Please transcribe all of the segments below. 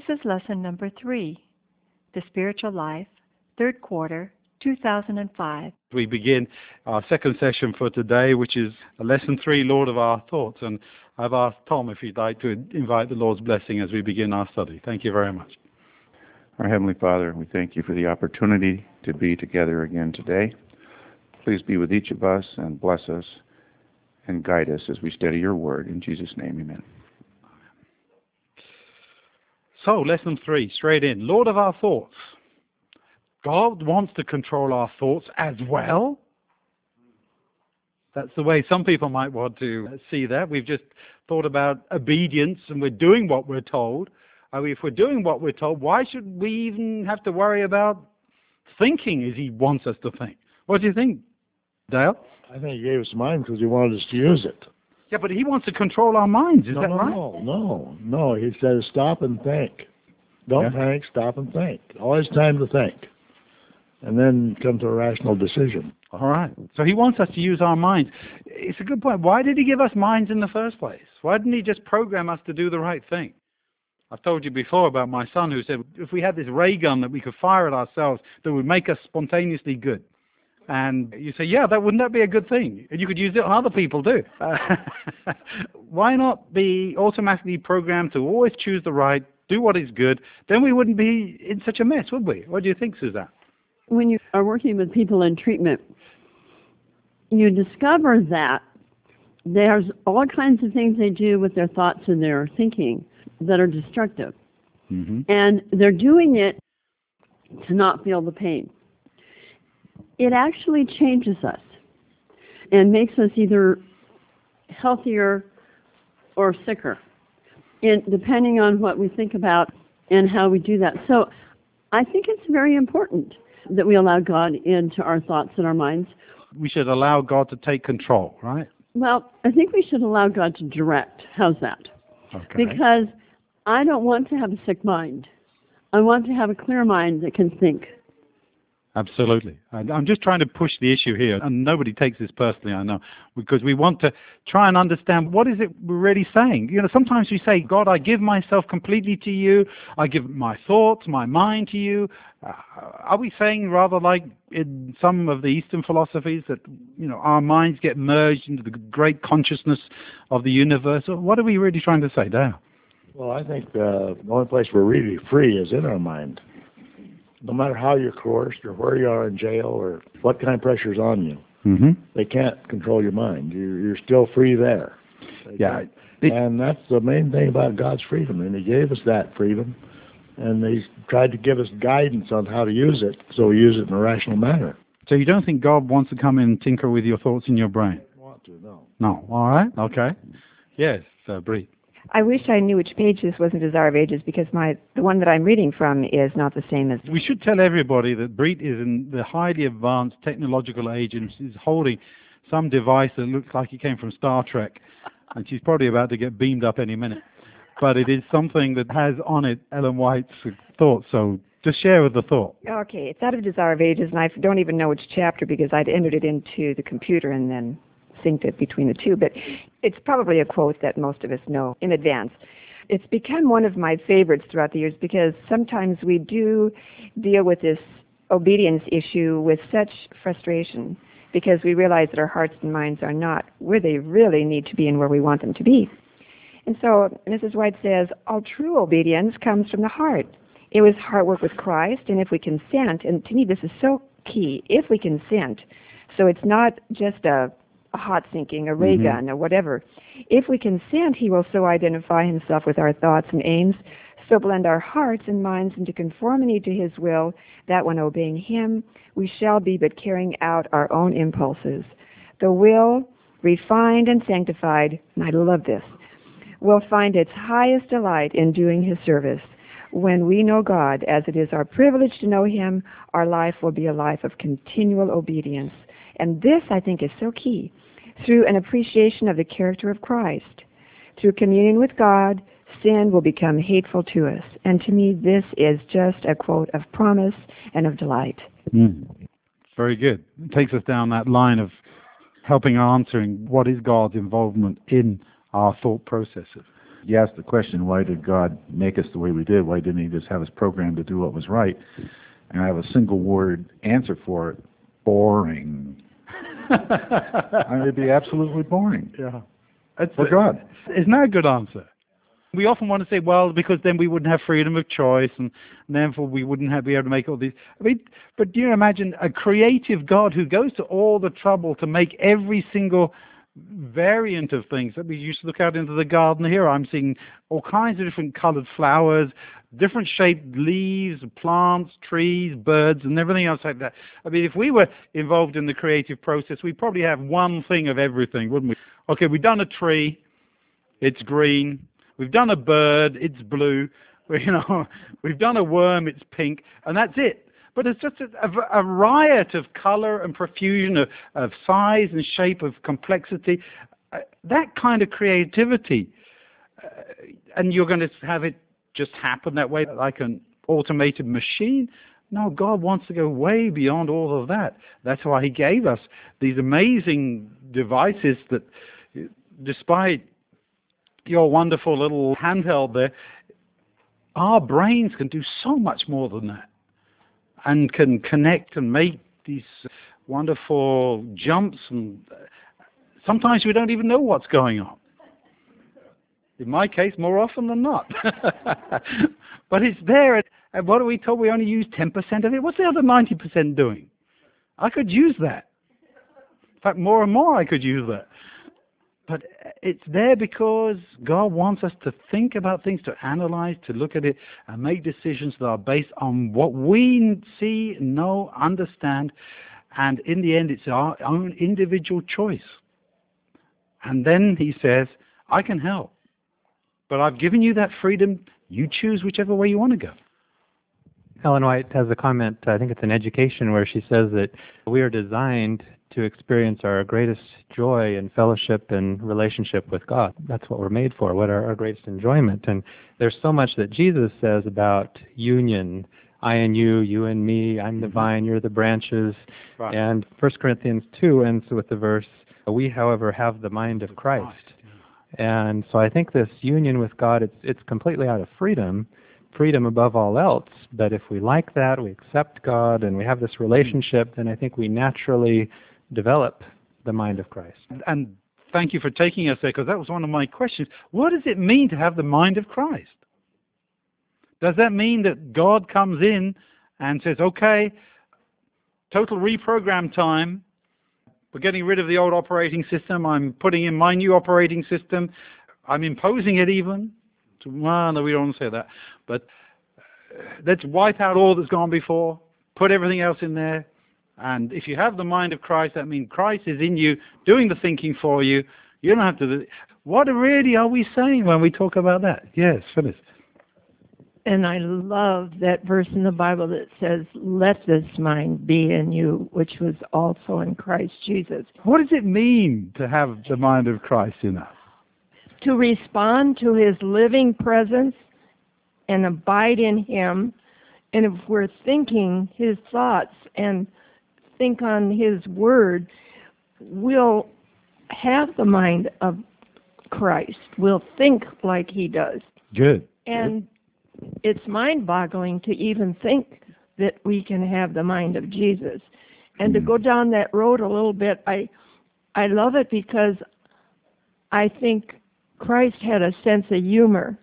This is lesson number 3, The Spiritual Life, third quarter, 2005. We begin our second session for today, which is lesson 3, Lord of our thoughts. And I've asked Tom if he'd like to invite the Lord's blessing as we begin our study. Thank you very much. Our Heavenly Father, we thank you for the opportunity to be together again today. Please be with each of us and bless us and guide us as we study your word. In Jesus' name, amen. So, lesson 3, straight in. Lord of our thoughts. God wants to control our thoughts as well? That's the way some people might want to see that. We've just thought about obedience and we're doing what we're told. If we're doing what we're told, why should we even have to worry about thinking as he wants us to think? What do you think, Dale? I think he gave us mind because he wanted us to use it. Yeah, but he wants to control our minds. Is that right? No. He says stop and think. Don't panic, stop and think. Always time to think. And then come to a rational decision. All right. So he wants us to use our minds. It's a good point. Why did he give us minds in the first place? Why didn't he just program us to do the right thing? I've told you before about my son who said if we had this ray gun that we could fire at ourselves that would make us spontaneously good. And you say, yeah, wouldn't that be a good thing? And you could use it on other people too. Why not be automatically programmed to always choose the right, do what is good? Then we wouldn't be in such a mess, would we? What do you think, Suzanne? When you are working with people in treatment, you discover that there's all kinds of things they do with their thoughts and their thinking that are destructive. Mm-hmm. And they're doing it to not feel the pain. It actually changes us and makes us either healthier or sicker, depending on what we think about and how we do that. So I think it's very important that we allow God into our thoughts and our minds. We should allow God to take control, right? Well, I think we should allow God to direct. How's that? Okay. Because I don't want to have a sick mind. I want to have a clear mind that can think. Absolutely. I'm just trying to push the issue here, and nobody takes this personally, I know, because we want to try and understand what is it we're really saying. You know, sometimes we say, God, I give myself completely to you. I give my thoughts, my mind to you. Are we saying rather like in some of the Eastern philosophies that, you know, our minds get merged into the great consciousness of the universe? Or what are we really trying to say there? Well, I think the only place we're really free is in our mind. No matter how you're coerced or where you are in jail or what kind of pressure's on you, they can't control your mind. You're still free there. And that's the main thing about God's freedom. And he gave us that freedom, and he tried to give us guidance on how to use it, so we use it in a rational manner. So you don't think God wants to come in and tinker with your thoughts in your brain? I don't want to, no. No. All right. Okay. Yes, Bree. I wish I knew which page this was in Desire of Ages, because the one that I'm reading from is not the same as... We should tell everybody that Breet is in the highly advanced technological age and she's holding some device that looks like it came from Star Trek, and she's probably about to get beamed up any minute. But it is something that has on it Ellen White's thoughts, so just share with the thought. Okay, it's out of Desire of Ages, and I don't even know which chapter because I'd entered it into the computer and then synced it between the two, but it's probably a quote that most of us know in advance. It's become one of my favorites throughout the years because sometimes we do deal with this obedience issue with such frustration because we realize that our hearts and minds are not where they really need to be and where we want them to be. And so Mrs. White says, all true obedience comes from the heart. It was heart work with Christ, and if we consent, and to me this is so key, if we consent, so it's not just a hot sinking, a ray gun, or whatever. If we consent, he will so identify himself with our thoughts and aims, so blend our hearts and minds into conformity to his will, that when obeying him, we shall be but carrying out our own impulses. The will, refined and sanctified, and I love this, will find its highest delight in doing his service. When we know God, as it is our privilege to know him, our life will be a life of continual obedience. And this, I think, is so key. Through an appreciation of the character of Christ, through communion with God, sin will become hateful to us. And to me, this is just a quote of promise and of delight. Very good. It takes us down that line of helping answering what is God's involvement in our thought processes. You asked the question, why did God make us the way we did? Why didn't he just have us programmed to do what was right? And I have a single word answer for it: boring. I mean, it'd be absolutely boring. Yeah. For God. Isn't that a good answer? We often want to say, well, because then we wouldn't have freedom of choice, and therefore we wouldn't be able to make all these. I mean, but do you imagine a creative God who goes to all the trouble to make every single variant of things? That we used to look out into the garden here. I'm seeing all kinds of different colored flowers, different shaped leaves, plants, trees, birds, and everything else like that. I mean, if we were involved in the creative process, we'd probably have one thing of everything, wouldn't we? Okay, we've done a tree, it's green. We've done a bird, it's blue. We've done a worm, it's pink, and that's it. But it's just a riot of color and profusion of size and shape, of complexity. That kind of creativity, and you're going to have it just happen that way, like an automated machine? No, God wants to go way beyond all of that. That's why he gave us these amazing devices that, despite your wonderful little handheld there, our brains can do so much more than that, and can connect and make these wonderful jumps, and sometimes we don't even know what's going on. In my case, more often than not. But it's there, and what are we told? We only use 10% of it. What's the other 90% doing? I could use that. In fact, more and more I could use that. But it's there because God wants us to think about things, to analyze, to look at it, and make decisions that are based on what we see, know, understand, and in the end it's our own individual choice. And then he says, I can help, but I've given you that freedom. You choose whichever way you want to go. Ellen White has a comment, I think it's in Education, where she says that we are designed to experience our greatest joy and fellowship and relationship with God. That's what we're made for, what our greatest enjoyment. And there's so much that Jesus says about union, I and you and me, I'm the vine, you're the branches. Right. And 1 Corinthians 2 ends with the verse, we, however, have the mind of Christ. And so I think this union with God, it's completely out of freedom above all else. But if we like that, we accept God, and we have this relationship, then I think we naturally develop the mind of Christ. And thank you for taking us there, because that was one of my questions. What does it mean to have the mind of Christ? Does that mean that God comes in and says, okay, total reprogram time, we're getting rid of the old operating system, I'm putting in my new operating system, I'm imposing it even? Well, no, we don't want to say that. But let's wipe out all that's gone before, put everything else in there. And if you have the mind of Christ, that means Christ is in you, doing the thinking for you. You don't have to do. What really are we saying when we talk about that? Yes, Phyllis. And I love that verse in the Bible that says, let this mind be in you, which was also in Christ Jesus. What does it mean to have the mind of Christ in us? To respond to his living presence and abide in him. And if we're thinking his thoughts and think on his word, we'll have the mind of Christ. We'll think like he does. Good. And it's mind-boggling to even think that we can have the mind of Jesus. And to go down that road a little bit, I love it because I think Christ had a sense of humor,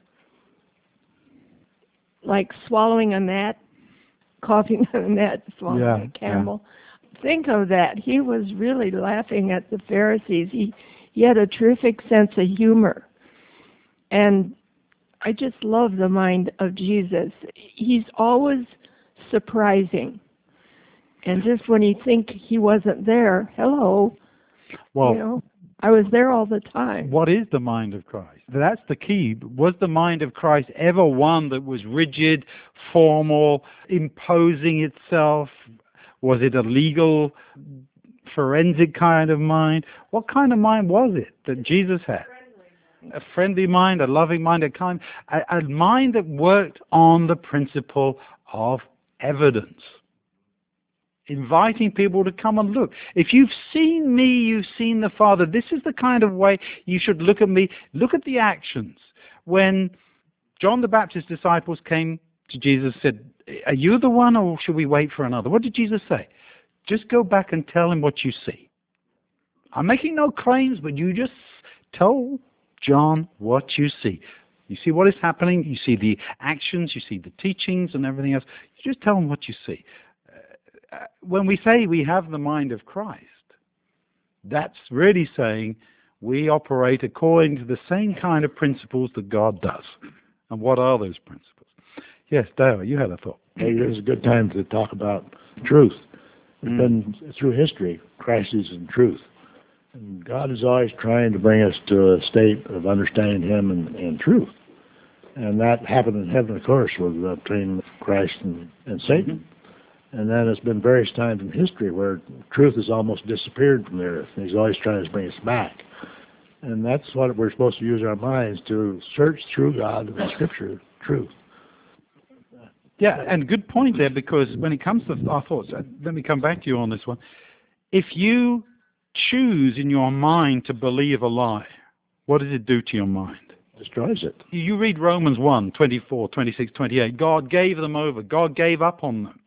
like swallowing a gnat, coughing on a gnat, swallowing a camel. Yeah. Think of that. He was really laughing at the Pharisees. He had a terrific sense of humor. And I just love the mind of Jesus. He's always surprising. And just when you think he wasn't there, hello, well, I was there all the time. What is the mind of Christ? That's the key. Was the mind of Christ ever one that was rigid, formal, imposing itself? Was it a legal, forensic kind of mind? What kind of mind was it that Jesus had? A friendly mind, a loving mind, a mind that worked on the principle of evidence. Inviting people to come and look. If you've seen me, you've seen the Father. This is the kind of way you should look at me. Look at the actions. when John the Baptist's disciples came to Jesus and said, are you the one, or should we wait for another? What did Jesus say? Just go back and tell him what you see. I'm making no claims, but you just tell John what you see. You see what is happening, you see the actions, you see the teachings and everything else. You just tell him what you see. When we say we have the mind of Christ, that's really saying we operate according to the same kind of principles that God does. And what are those principles? Yes, Dale, you had a thought. Maybe this is a good time to talk about truth. We've been through history, crises in truth. And God is always trying to bring us to a state of understanding Him and truth. And that happened in heaven, of course, with between Christ and Satan. And then there's been various times in history where truth has almost disappeared from the earth. And He's always trying to bring us back. And that's what we're supposed to use our minds to search through God and Scripture, truth. Yeah, and good point there, because when it comes to our thoughts, let me come back to you on this one. If you choose in your mind to believe a lie, what does it do to your mind? Destroys it. You read Romans 1, 24, 26, 28. God gave them over. God gave up on them.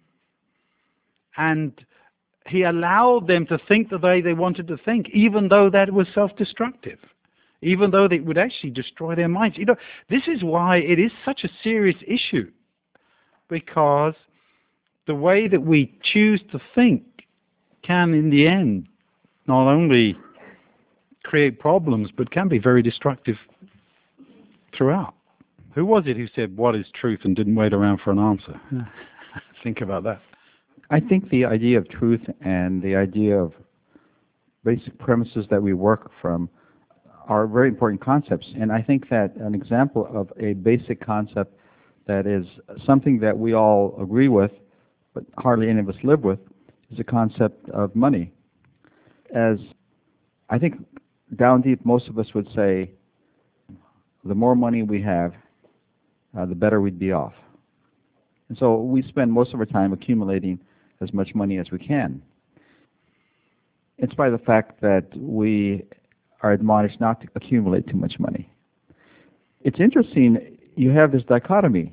And He allowed them to think the way they wanted to think, even though that was self-destructive, even though it would actually destroy their minds. You know, this is why it is such a serious issue, because the way that we choose to think can, in the end, not only create problems, but can be very destructive throughout. Who was it who said, what is truth, and didn't wait around for an answer? Think about that. I think the idea of truth and the idea of basic premises that we work from are very important concepts. And I think that an example of a basic concept that is something that we all agree with, but hardly any of us live with, is the concept of money. As I think down deep, most of us would say, the more money we have, the better we'd be off. And so we spend most of our time accumulating as much money as we can. In spite of the fact that we are admonished not to accumulate too much money. It's interesting, you have this dichotomy.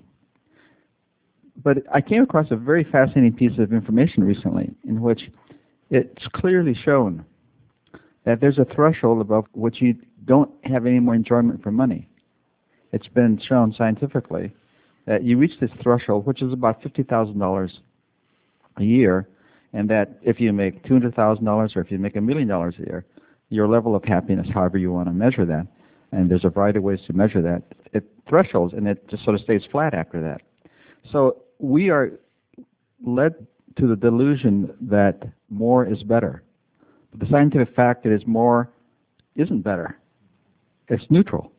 But I came across a very fascinating piece of information recently in which it's clearly shown that there's a threshold above which you don't have any more enjoyment for money. It's been shown scientifically that you reach this threshold, which is about $50,000 a year, and that if you make $200,000 or if you make $1 million a year, your level of happiness, however you want to measure that, and there's a variety of ways to measure that, it thresholds, and it just sort of stays flat after that. So we are led to the delusion that more is better. But the scientific fact is more isn't better. It's neutral.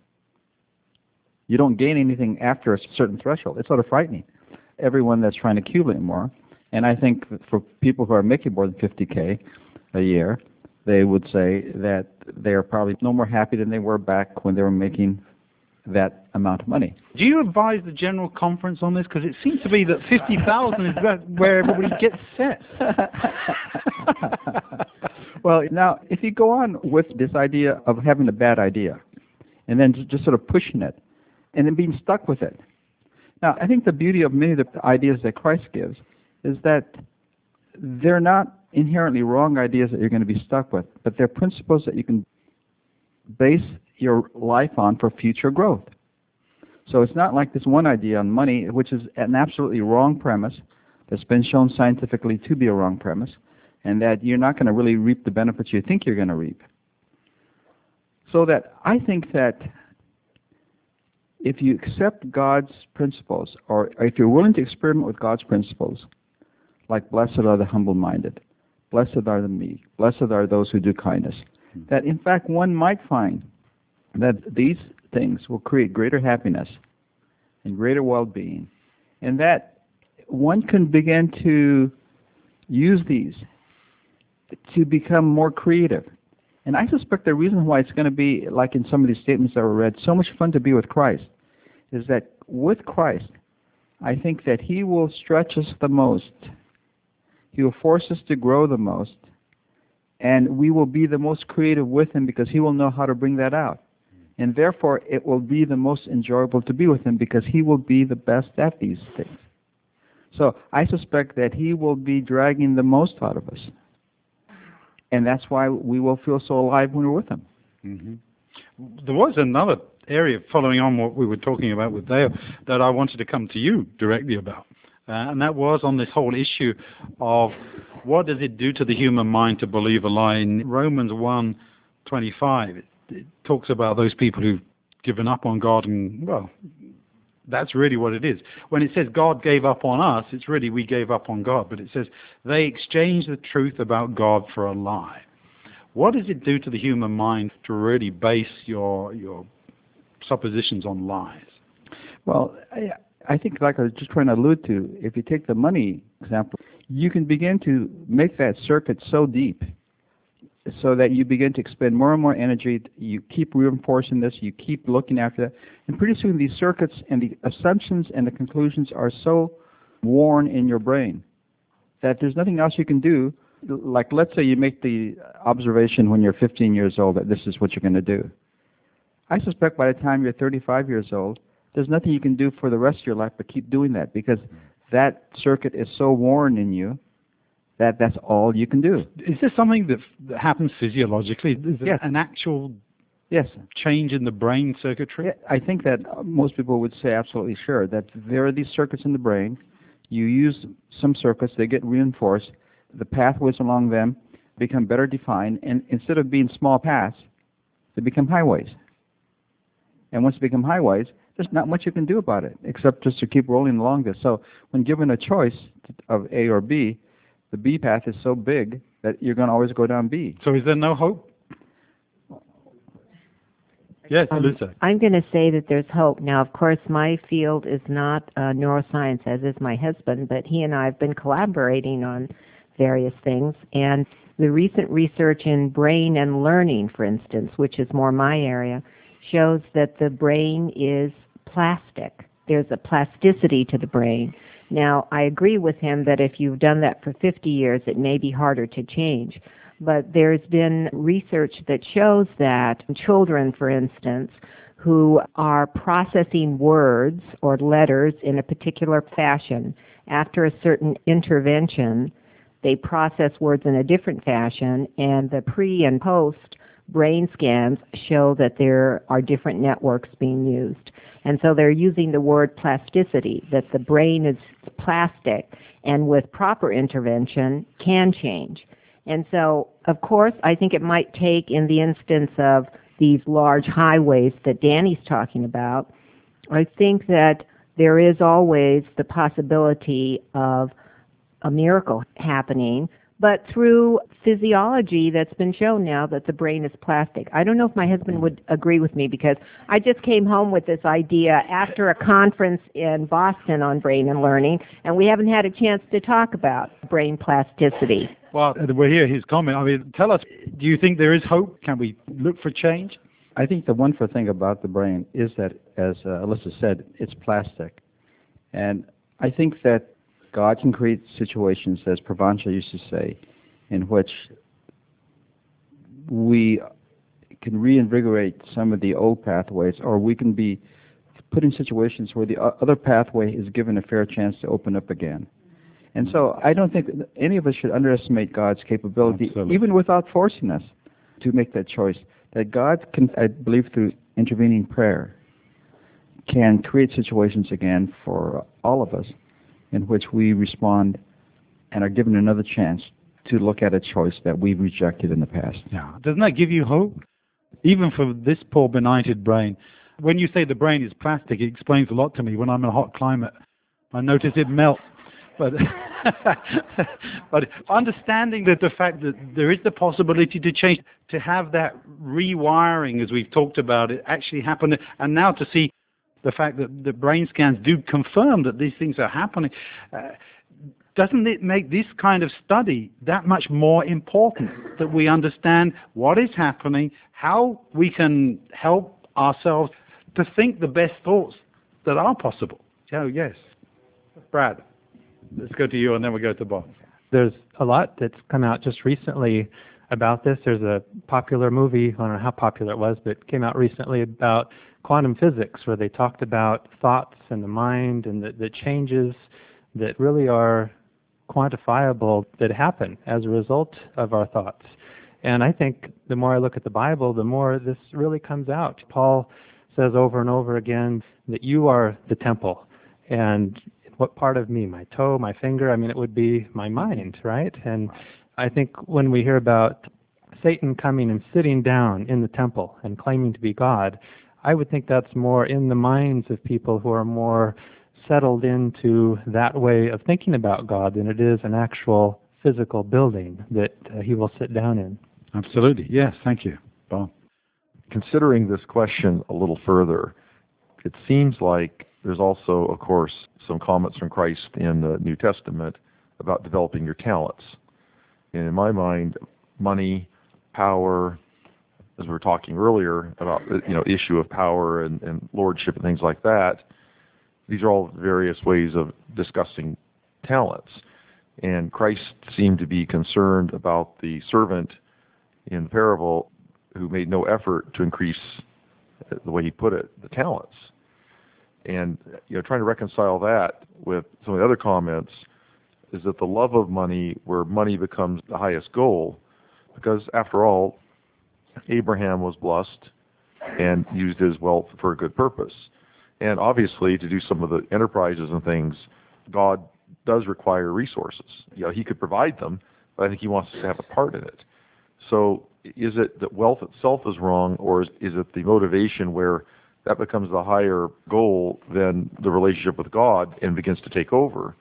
You don't gain anything after a certain threshold. It's sort of frightening. Everyone that's trying to accumulate more, and I think for people who are making more than $50K a year, they would say that they are probably no more happy than they were back when they were making that amount of money. Do you advise the General Conference on this? Because it seems to be that 50,000 is where everybody gets set. Well, now, if you go on with this idea of having a bad idea, and then just sort of pushing it, and then being stuck with it. Now, I think the beauty of many of the ideas that Christ gives is that they're not inherently wrong ideas that you're going to be stuck with, but they're principles that you can base your life on for future growth. So it's not like this one idea on money, which is an absolutely wrong premise that's been shown scientifically to be a wrong premise, and that you're not going to really reap the benefits you think you're going to reap. So that I think that if you accept God's principles, or if you're willing to experiment with God's principles, like blessed are the humble-minded, blessed are the meek, blessed are those who do kindness, that in fact one might find that these things will create greater happiness and greater well-being, and that one can begin to use these to become more creative. And I suspect the reason why it's going to be, like in some of these statements that were read, so much fun to be with Christ, is that with Christ, I think that He will stretch us the most. He will force us to grow the most. And we will be the most creative with Him because He will know how to bring that out. And therefore, it will be the most enjoyable to be with him because he will be the best at these things. So I suspect that he will be dragging the most out of us. And that's why we will feel so alive when we're with him. Mm-hmm. There was another area, following on what we were talking about with Dale, that I wanted to come to you directly about. And that was on this whole issue of what does it do to the human mind to believe a lie. In Romans 1:25, it talks about those people who've given up on God, and, well, that's really what it is. When it says God gave up on us, it's really we gave up on God. But it says they exchanged the truth about God for a lie. What does it do to the human mind to really base your suppositions on lies? Well, I think, like I was just trying to allude to, if you take the money example, you can begin to make that circuit so deep so that you begin to expend more and more energy. You keep reinforcing this, you keep looking after that, and pretty soon these circuits and the assumptions and the conclusions are so worn in your brain that there's nothing else you can do. Like, let's say you make the observation when you're 15 years old that this is what you're going to do. I suspect by the time you're 35 years old, there's nothing you can do for the rest of your life but keep doing that, because that circuit is so worn in you that that's all you can do. Is this something that happens physiologically? Is it an actual change in the brain circuitry? Yeah, I think that most people would say absolutely sure that there are these circuits in the brain. You use some circuits, they get reinforced. The pathways along them become better defined, and instead of being small paths, they become highways. And once they become highways, there's not much you can do about it, except just to keep rolling along this. So when given a choice of A or B, the B path is so big that you're going to always go down B. So is there no hope? Yes, Lisa. I'm going to say that there's hope. Now, of course, my field is not neuroscience, as is my husband, but he and I have been collaborating on various things. And the recent research in brain and learning, for instance, which is more my area, shows that the brain is plastic. There's a plasticity to the brain. Now, I agree with him that if you've done that for 50 years, it may be harder to change. But there's been research that shows that children, for instance, who are processing words or letters in a particular fashion, after a certain intervention, they process words in a different fashion, and the pre and post brain scans show that there are different networks being used. And so they're using the word plasticity, that the brain is plastic and with proper intervention can change. And so, of course, I think it might take, in the instance of these large highways that Danny's talking about, I think that there is always the possibility of a miracle happening, but through physiology that's been shown now that the brain is plastic. I don't know if my husband would agree with me, because I just came home with this idea after a conference in Boston on brain and learning, and we haven't had a chance to talk about brain plasticity. Well, we'll hear his comment. I mean, tell us, do you think there is hope? Can we look for change? I think the wonderful thing about the brain is that, as Alyssa said, it's plastic. And I think that God can create situations, as Pravancha used to say, in which we can reinvigorate some of the old pathways, or we can be put in situations where the other pathway is given a fair chance to open up again. And so I don't think any of us should underestimate God's capability, even without forcing us to make that choice, that God can, I believe, through intervening prayer, can create situations again for all of us in which we respond and are given another chance to look at a choice that we've rejected in the past. Yeah. Doesn't that give you hope? Even for this poor benighted brain. When you say the brain is plastic, it explains a lot to me. When I'm in a hot climate, I notice it melts. But but understanding that the fact that there is the possibility to change, to have that rewiring, as we've talked about, it actually happen, and now to see the fact that the brain scans do confirm that these things are happening, doesn't it make this kind of study that much more important, that we understand what is happening, how we can help ourselves to think the best thoughts that are possible? Oh, yes. Brad, let's go to you and then we'll go to Bob. There's a lot that's come out just recently about this. There's a popular movie, I don't know how popular it was, but it came out recently about quantum physics, where they talked about thoughts and the mind and the changes that really are quantifiable that happen as a result of our thoughts. And I think the more I look at the Bible, the more this really comes out. Paul says over and over again that you are the temple. And what part of me? My toe, my finger? I mean, it would be my mind, right? And I think when we hear about Satan coming and sitting down in the temple and claiming to be God, I would think that's more in the minds of people who are more settled into that way of thinking about God than it is an actual physical building that he will sit down in. Absolutely. Yes, thank you. Bob. Considering this question a little further, it seems like there's also, of course, some comments from Christ in the New Testament about developing your talents. And in my mind, money, power, as we were talking earlier about the issue of power and lordship and things like that, these are all various ways of discussing talents. And Christ seemed to be concerned about the servant in the parable who made no effort to increase, the way he put it, the talents. And trying to reconcile that with some of the other comments is that the love of money, where money becomes the highest goal, because after all, Abraham was blessed and used his wealth for a good purpose. And obviously, to do some of the enterprises and things, God does require resources. He could provide them, but I think he wants us to have a part in it. So is it that wealth itself is wrong, or is it the motivation where that becomes the higher goal than the relationship with God and begins to take over?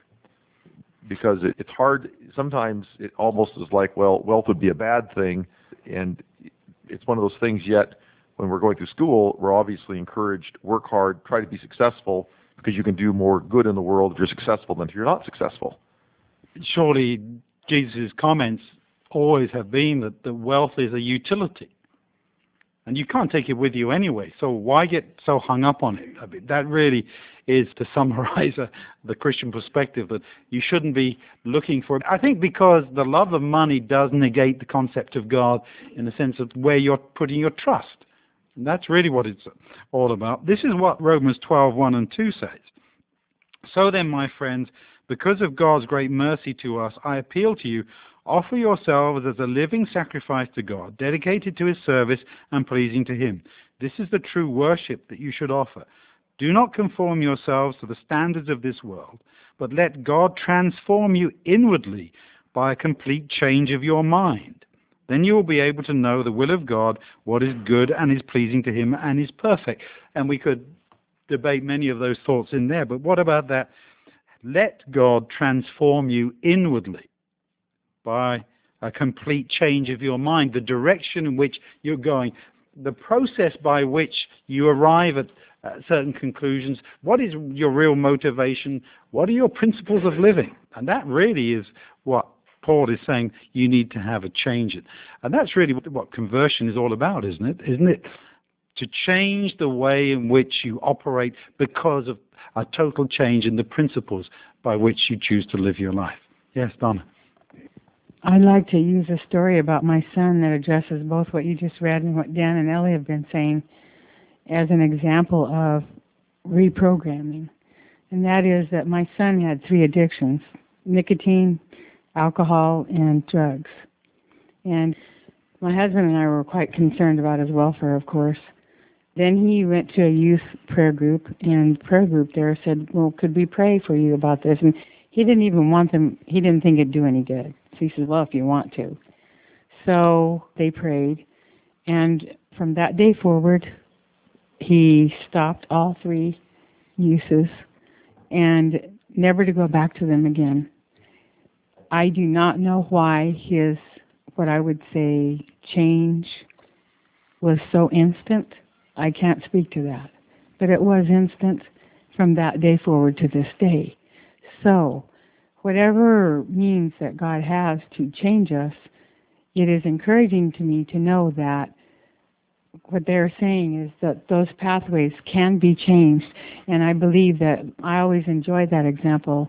Because it's hard. Sometimes it almost is like, well, wealth would be a bad thing, and it's one of those things. Yet when we're going through school, we're obviously encouraged, work hard, try to be successful, because you can do more good in the world if you're successful than if you're not successful. Surely Jesus' comments always have been that the wealth is a utility, and you can't take it with you anyway, so why get so hung up on it? I mean, that really is, to summarize the Christian perspective, that you shouldn't be looking for it. I think because the love of money does negate the concept of God in the sense of where you're putting your trust. And that's really what it's all about. This is what Romans 12:1 and 2 says. So then, my friends, because of God's great mercy to us, I appeal to you, offer yourselves as a living sacrifice to God, dedicated to his service and pleasing to him. This is the true worship that you should offer. Do not conform yourselves to the standards of this world, but let God transform you inwardly by a complete change of your mind. Then you will be able to know the will of God, what is good and is pleasing to him and is perfect. And we could debate many of those thoughts in there, but what about that? Let God transform you inwardly by a complete change of your mind, the direction in which you're going, the process by which you arrive at certain conclusions. What is your real motivation? What are your principles of living? And that really is what Paul is saying you need to have a change in. And that's really what conversion is all about, isn't it? Isn't it? To change the way in which you operate because of a total change in the principles by which you choose to live your life. Yes, Donna. I'd like to use a story about my son that addresses both what you just read and what Dan and Ellie have been saying as an example of reprogramming. And that is that my son had 3 addictions: nicotine, alcohol, and drugs. And my husband and I were quite concerned about his welfare, of course. Then he went to a youth prayer group, and the prayer group there said, well, could we pray for you about this? And he didn't even want them, he didn't think it'd do any good. So he says, well, if you want to. So they prayed, and from that day forward, he stopped all 3 uses and never to go back to them again. I do not know why his, what I would say, change was so instant. I can't speak to that. But it was instant from that day forward to this day. So, whatever means that God has to change us, it is encouraging to me to know that what they're saying is that those pathways can be changed. And I believe that I always enjoy that example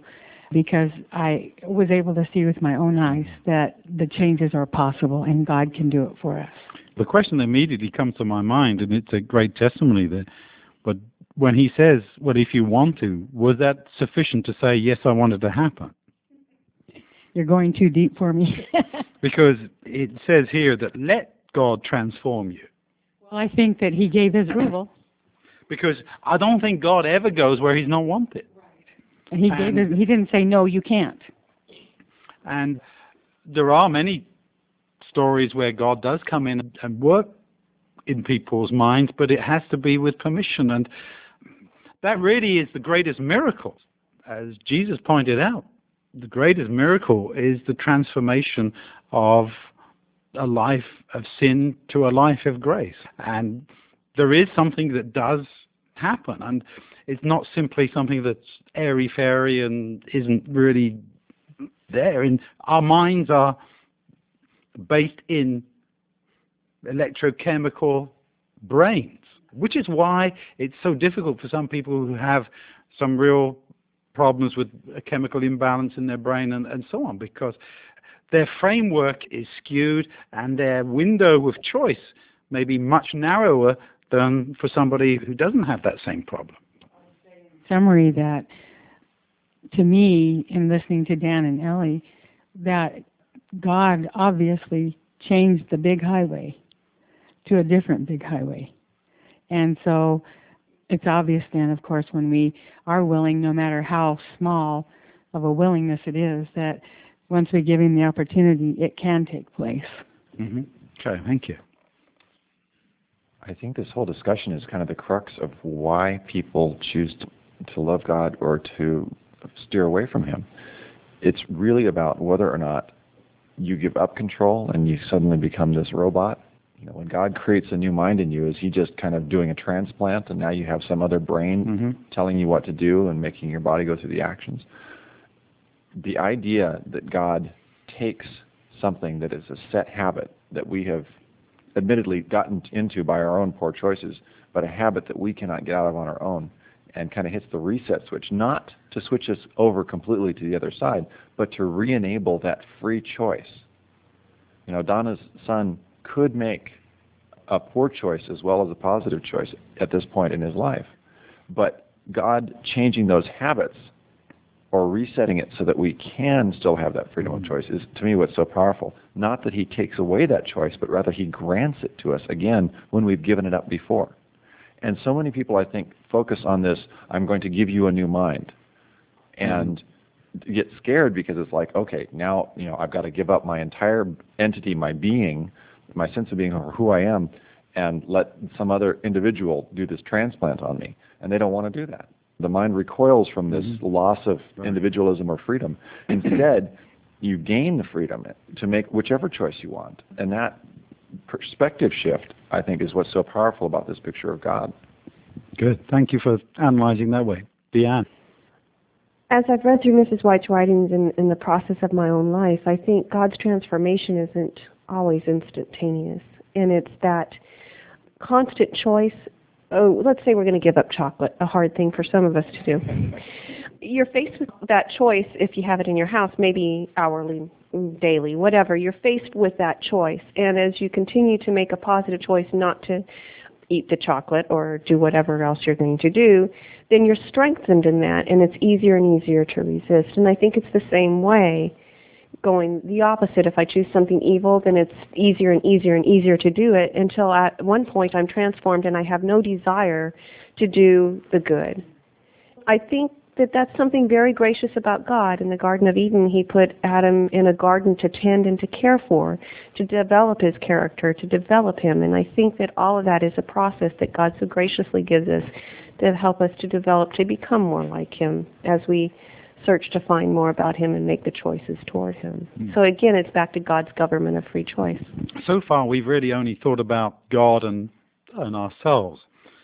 because I was able to see with my own eyes that the changes are possible and God can do it for us. The question that immediately comes to my mind, and it's a great testimony there, but when he says, "Well, if you want to," was that sufficient to say, "Yes, I want it to happen"? You're going too deep for me. Because it says here that let God transform you. Well, I think that he gave his approval. Because I don't think God ever goes where he's not wanted. And he didn't say, no, you can't. And there are many stories where God does come in and work in people's minds, but it has to be with permission. And that really is the greatest miracle. As Jesus pointed out, the greatest miracle is the transformation of a life of sin to a life of grace. And there is something that does happen, and it's not simply something that's airy-fairy and isn't really there. And our minds are based in electrochemical brains, which is why it's so difficult for some people who have some real problems with a chemical imbalance in their brain and so on, because their framework is skewed and their window of choice may be much narrower than for somebody who doesn't have that same problem. Summary that, to me, in listening to Dan and Ellie, that God obviously changed the big highway to a different big highway. And so it's obvious then, of course, when we are willing, no matter how small of a willingness it is, that once we give him the opportunity, it can take place. Mm-hmm. Okay, thank you. I think this whole discussion is kind of the crux of why people choose to love God or to steer away from him. It's really about whether or not you give up control and you suddenly become this robot. You know, when God creates a new mind in you, is he just kind of doing a transplant and now you have some other brain telling you what to do and making your body go through the actions? The idea that God takes something that is a set habit that we have admittedly gotten into by our own poor choices, but a habit that we cannot get out of on our own, and kind of hits the reset switch, not to switch us over completely to the other side, but to re-enable that free choice. You know, Donna's son could make a poor choice as well as a positive choice at this point in his life, but God changing those habits or resetting it so that we can still have that freedom of choice is, to me, what's so powerful. Not that he takes away that choice, but rather he grants it to us again when we've given it up before. And so many people, I think, focus on this, I'm going to give you a new mind, and get scared because it's like, okay, now, you know, I've got to give up my entire entity, my being, my sense of being, or who I am, and let some other individual do this transplant on me. And they don't want to do that. The mind recoils from this loss of individualism or freedom. Instead, you gain the freedom to make whichever choice you want. And that perspective shift, I think, is what's so powerful about this picture of God. Good. Thank you for analyzing that way. Deanne. As I've read through Mrs. White's writings in the process of my own life, I think God's transformation isn't always instantaneous. And it's that constant choice. Oh, let's say we're going to give up chocolate, a hard thing for some of us to do. You're faced with that choice if you have it in your house, maybe hourly, daily, whatever. You're faced with that choice. And as you continue to make a positive choice not to eat the chocolate or do whatever else you're going to do, then you're strengthened in that, and it's easier and easier to resist. And I think it's the same way going the opposite. If I choose something evil, then it's easier and easier and easier to do it until at one point I'm transformed and I have no desire to do the good. I think that that's something very gracious about God. In the Garden of Eden, he put Adam in a garden to tend and to care for, to develop his character, to develop him. And I think that all of that is a process that God so graciously gives us to help us to develop, to become more like him as we search to find more about him and make the choices toward him. So again, it's back to God's government of free choice. So far, we've really only thought about God and ourselves.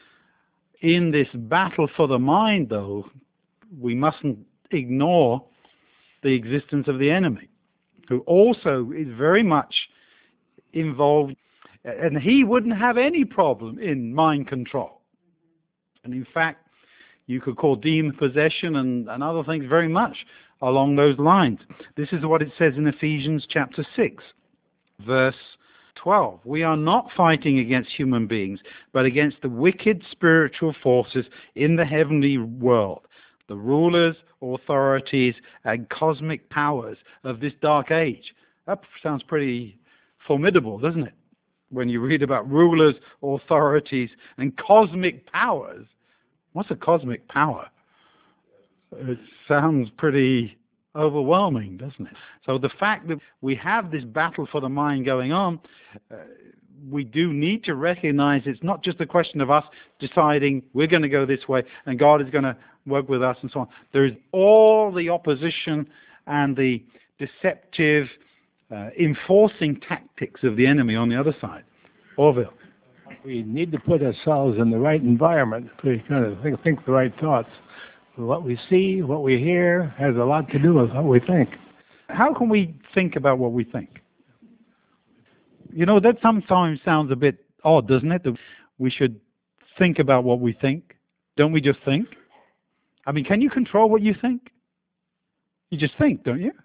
In this battle for the mind, though, we mustn't ignore the existence of the enemy, who also is very much involved, and he wouldn't have any problem in mind control. And in fact, you could call demon possession and other things very much along those lines. This is what it says in Ephesians chapter 6, verse 12. We are not fighting against human beings, but against the wicked spiritual forces in the heavenly world, the rulers, authorities, and cosmic powers of this dark age. That sounds pretty formidable, doesn't it? When you read about rulers, authorities, and cosmic powers. What's a cosmic power? It sounds pretty overwhelming, doesn't it? So the fact that we have this battle for the mind going on, we do need to recognize it's not just a question of us deciding we're going to go this way and God is going to work with us and so on. There's all the opposition and the deceptive enforcing tactics of the enemy on the other side. Orville. We need to put ourselves in the right environment to kind of think the right thoughts. What we see, what we hear, has a lot to do with what we think. How can we think about what we think? You know, that sometimes sounds a bit odd, doesn't it? That we should think about what we think. Don't we just think? I mean, can you control what you think? You just think, don't you?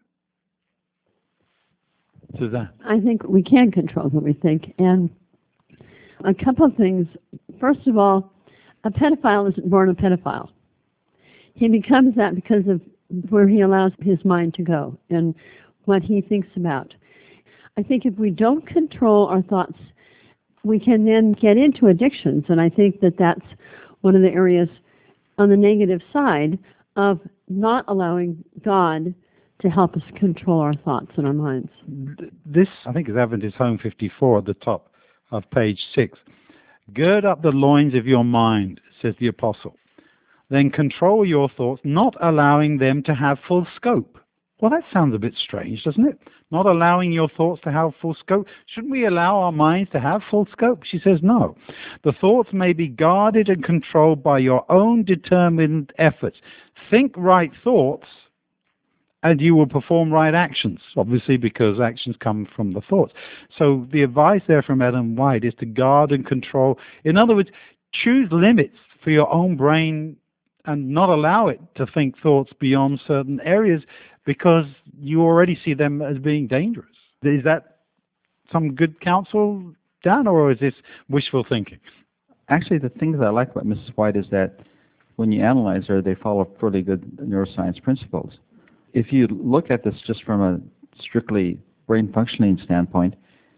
Suzanne. I think we can control what we think. And a couple of things. First of all, a pedophile isn't born a pedophile. He becomes that because of where he allows his mind to go and what he thinks about. I think if we don't control our thoughts, we can then get into addictions. And I think that that's one of the areas on the negative side of not allowing God to help us control our thoughts and our minds. This, I think, is Adventist Home 54 at the top of page 6. Gird up the loins of your mind, says the apostle. Then control your thoughts, not allowing them to have full scope. Well, that sounds a bit strange, doesn't it? Not allowing your thoughts to have full scope. Shouldn't we allow our minds to have full scope? She says no. The thoughts may be guarded and controlled by your own determined efforts. Think right thoughts, and you will perform right actions, obviously, because actions come from the thoughts. So the advice there from Ellen White is to guard and control. In other words, choose limits for your own brain and not allow it to think thoughts beyond certain areas because you already see them as being dangerous. Is that some good counsel, Dan, or is this wishful thinking? Actually, the things that I like about Mrs. White is that when you analyze her, they follow fairly good neuroscience principles. If you look at this just from a strictly brain functioning standpoint,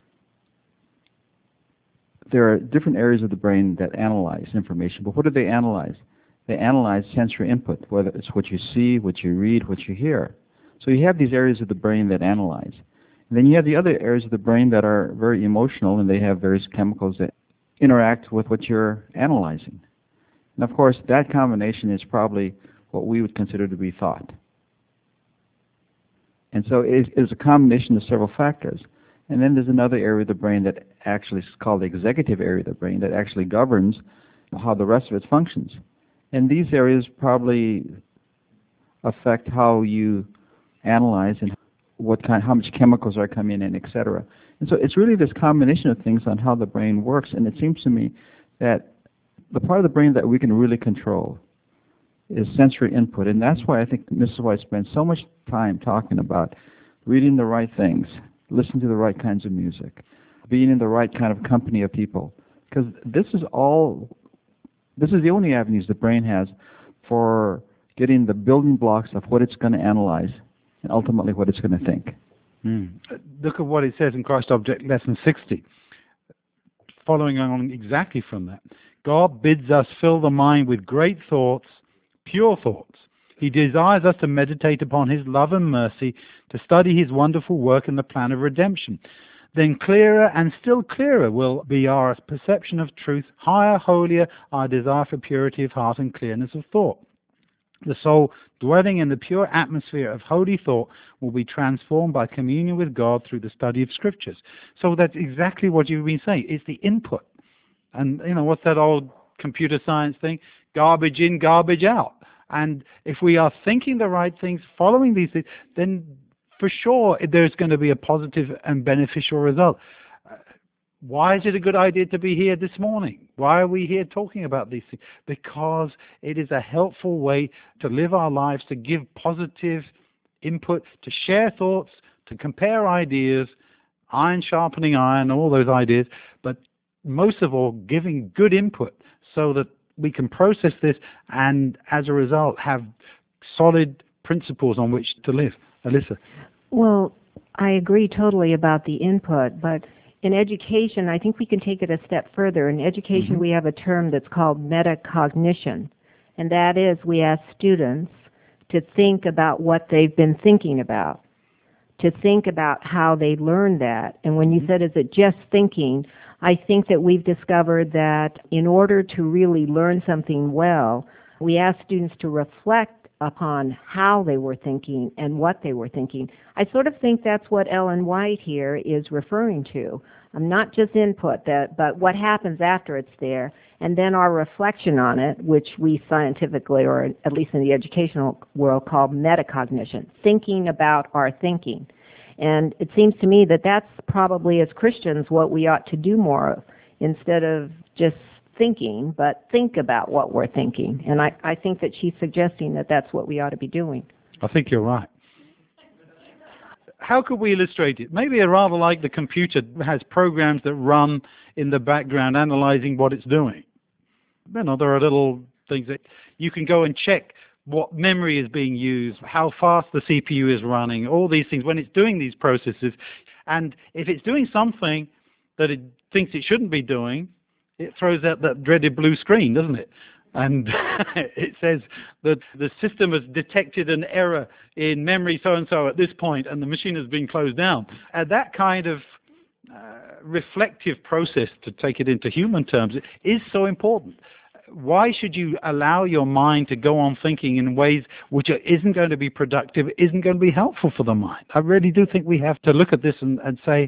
there are different areas of the brain that analyze information. But what do they analyze? They analyze sensory input, whether it's what you see, what you read, what you hear. So you have these areas of the brain that analyze. And then you have the other areas of the brain that are very emotional, and they have various chemicals that interact with what you're analyzing. And of course, that combination is probably what we would consider to be thought. And so it is a combination of several factors. And then there's another area of the brain that actually is called the executive area of the brain that actually governs how the rest of it functions. And these areas probably affect how you analyze and how much chemicals are coming in, et cetera. And so it's really this combination of things on how the brain works. And it seems to me that the part of the brain that we can really control is sensory input. And that's why I think Mrs. White spends so much time talking about reading the right things, listening to the right kinds of music, being in the right kind of company of people. Because this is the only avenues the brain has for getting the building blocks of what it's going to analyze and ultimately what it's going to think. Look at what it says in Christ Object Lesson 60. Following on exactly from that, God bids us fill the mind with great thoughts, pure thoughts. He desires us to meditate upon His love and mercy, to study His wonderful work in the plan of redemption. Then clearer and still clearer will be our perception of truth, higher, holier, our desire for purity of heart and clearness of thought. The soul, dwelling in the pure atmosphere of holy thought, will be transformed by communion with God through the study of Scriptures. So that's exactly what you've been saying. It's the input. And, you know, what's that old computer science thing? Garbage in, garbage out. And if we are thinking the right things, following these things, then for sure there's going to be a positive and beneficial result. Why is it a good idea to be here this morning? Why are we here talking about these things? Because it is a helpful way to live our lives, to give positive input, to share thoughts, to compare ideas, iron sharpening iron, all those ideas, but most of all, giving good input so that we can process this and, as a result, have solid principles on which to live. Alyssa? Well, I agree totally about the input, but in education, I think we can take it a step further. In education, we have a term that's called metacognition, and that is we ask students to think about what they've been thinking about, to think about how they learned that. And when you said, is it just thinking, I think that we've discovered that in order to really learn something well, we ask students to reflect upon how they were thinking and what they were thinking. I sort of think that's what Ellen White here is referring to. Not just input, but what happens after it's there, and then our reflection on it, which we scientifically, or at least in the educational world, call metacognition, thinking about our thinking. And it seems to me that that's probably, as Christians, what we ought to do more of, instead of just thinking, but think about what we're thinking. And I think that she's suggesting that that's what we ought to be doing. I think you're right. How could we illustrate it? Maybe rather like the computer has programs that run in the background analyzing what it's doing. You know, there are little things that you can go and check what memory is being used, how fast the CPU is running, all these things when it's doing these processes. And if it's doing something that it thinks it shouldn't be doing, it throws out that dreaded blue screen, doesn't it? And it says that the system has detected an error in memory so-and-so at this point, and the machine has been closed down. And that kind of reflective process, to take it into human terms, is so important. Why should you allow your mind to go on thinking in ways which isn't going to be productive, isn't going to be helpful for the mind? I really do think we have to look at this and say,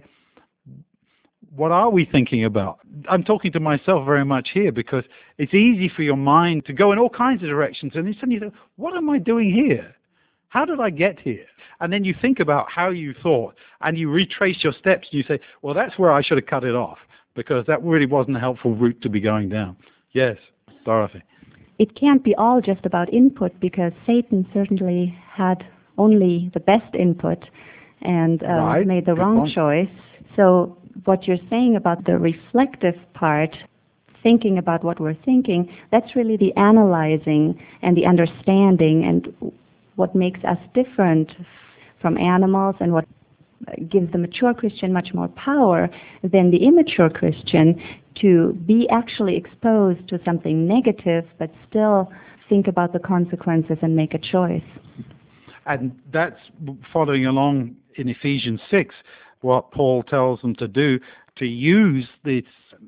what are we thinking about? I'm talking to myself very much here because it's easy for your mind to go in all kinds of directions, and then suddenly you say, what am I doing here? How did I get here? And then you think about how you thought, and you retrace your steps, and you say, well, that's where I should have cut it off, because that really wasn't a helpful route to be going down. Yes, Dorothy. It can't be all just about input, because Satan certainly had only the best input and made the wrong choice. So what you're saying about the reflective part, thinking about what we're thinking, that's really the analyzing and the understanding, and what makes us different from animals, and what gives the mature Christian much more power than the immature Christian to be actually exposed to something negative, but still think about the consequences and make a choice. And that's following along in Ephesians 6, what Paul tells them to do, to use this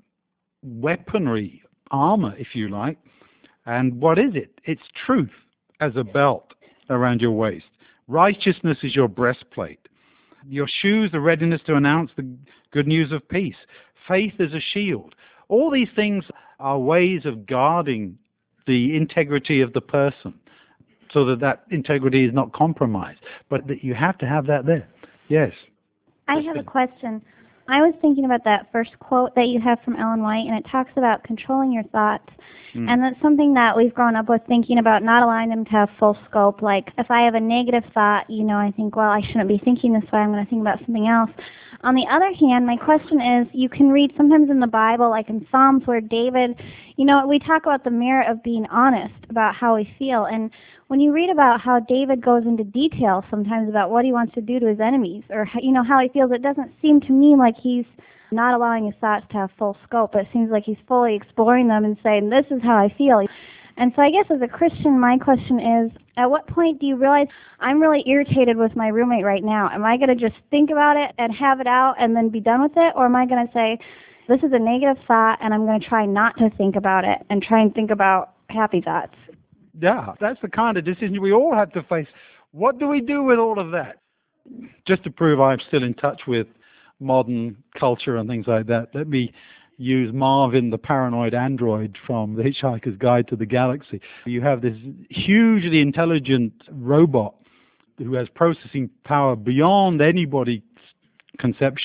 weaponry, armor, if you like. And what is it? It's truth as a belt around your waist. Righteousness is your breastplate. Your shoes, the readiness to announce the good news of peace. Faith is a shield. All these things are ways of guarding the integrity of the person, so that that integrity is not compromised. But that you have to have that there. Yes. I have a question. I was thinking about that first quote that you have from Ellen White, and it talks about controlling your thoughts. And that's something that we've grown up with, thinking about not allowing them to have full scope. Like, if I have a negative thought, I think, well, I shouldn't be thinking this way. I'm going to think about something else. On the other hand, my question is, you can read sometimes in the Bible, like in Psalms, where David, we talk about the merit of being honest about how we feel. And when you read about how David goes into detail sometimes about what he wants to do to his enemies, or, how he feels, it doesn't seem to me like he's not allowing his thoughts to have full scope. It seems like he's fully exploring them and saying, this is how I feel. And so I guess as a Christian, my question is, at what point do you realize, I'm really irritated with my roommate right now? Am I going to just think about it and have it out and then be done with it? Or am I going to say, this is a negative thought, and I'm going to try not to think about it and try and think about happy thoughts? Yeah, that's the kind of decision we all have to face. What do we do with all of that? Just to prove I'm still in touch with modern culture and things like that, let me use Marvin the paranoid android from The Hitchhiker's Guide to the Galaxy. You have this hugely intelligent robot who has processing power beyond anybody's conception,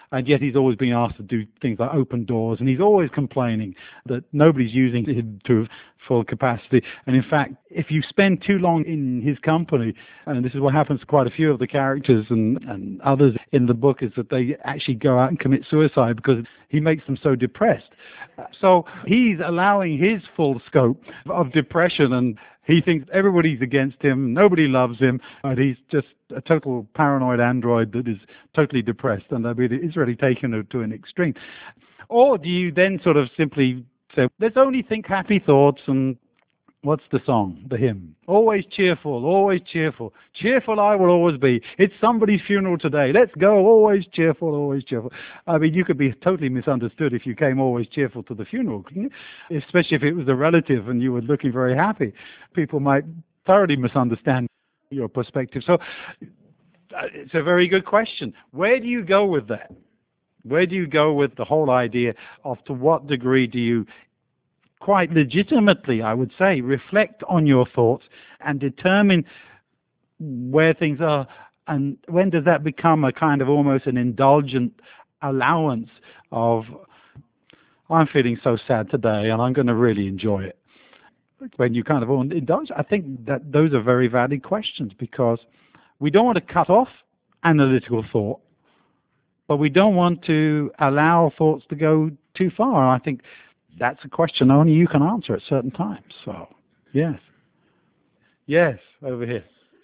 and yet he's always being asked to do things like open doors, and he's always complaining that nobody's using him to full capacity. And in fact, if you spend too long in his company, and this is what happens to quite a few of the characters and others in the book, is that they actually go out and commit suicide because he makes them so depressed. So he's allowing his full scope of depression, and he thinks everybody's against him, nobody loves him, and he's just a total paranoid android that is totally depressed, and I mean, it's really taken it to an extreme. Or do you then sort of simply say, let's only think happy thoughts, and what's the song, the hymn? Always cheerful, always cheerful. Cheerful I will always be. It's somebody's funeral today. Let's go, always cheerful, always cheerful. I mean, you could be totally misunderstood if you came always cheerful to the funeral, couldn't you? Especially if it was a relative and you were looking very happy. People might thoroughly misunderstand your perspective. So it's a very good question. Where do you go with that? Where do you go with the whole idea of to what degree do you quite legitimately, I would say, reflect on your thoughts and determine where things are, and when does that become a kind of almost an indulgent allowance of, I'm feeling so sad today and I'm going to really enjoy it. When you kind of indulge, I think that those are very valid questions, because we don't want to cut off analytical thought, but we don't want to allow thoughts to go too far. And I think that's a question only you can answer at certain times. So, yes. Yes, over here.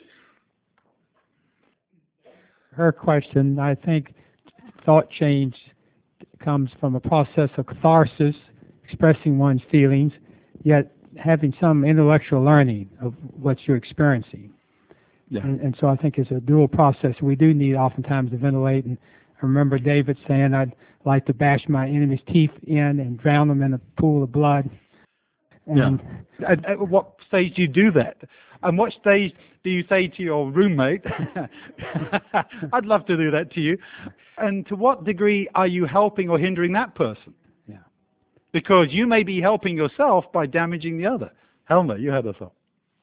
Her question, I think thought change comes from a process of catharsis, expressing one's feelings, yet having some intellectual learning of what you're experiencing. Yeah. And so I think it's a dual process. We do need oftentimes to ventilate. And I remember David saying, I'd like to bash my enemy's teeth in and drown them in a pool of blood. And at what stage do you do that? And what stage do you say to your roommate, I'd love to do that to you? And to what degree are you helping or hindering that person? Yeah. Because you may be helping yourself by damaging the other. Helma, you had a thought.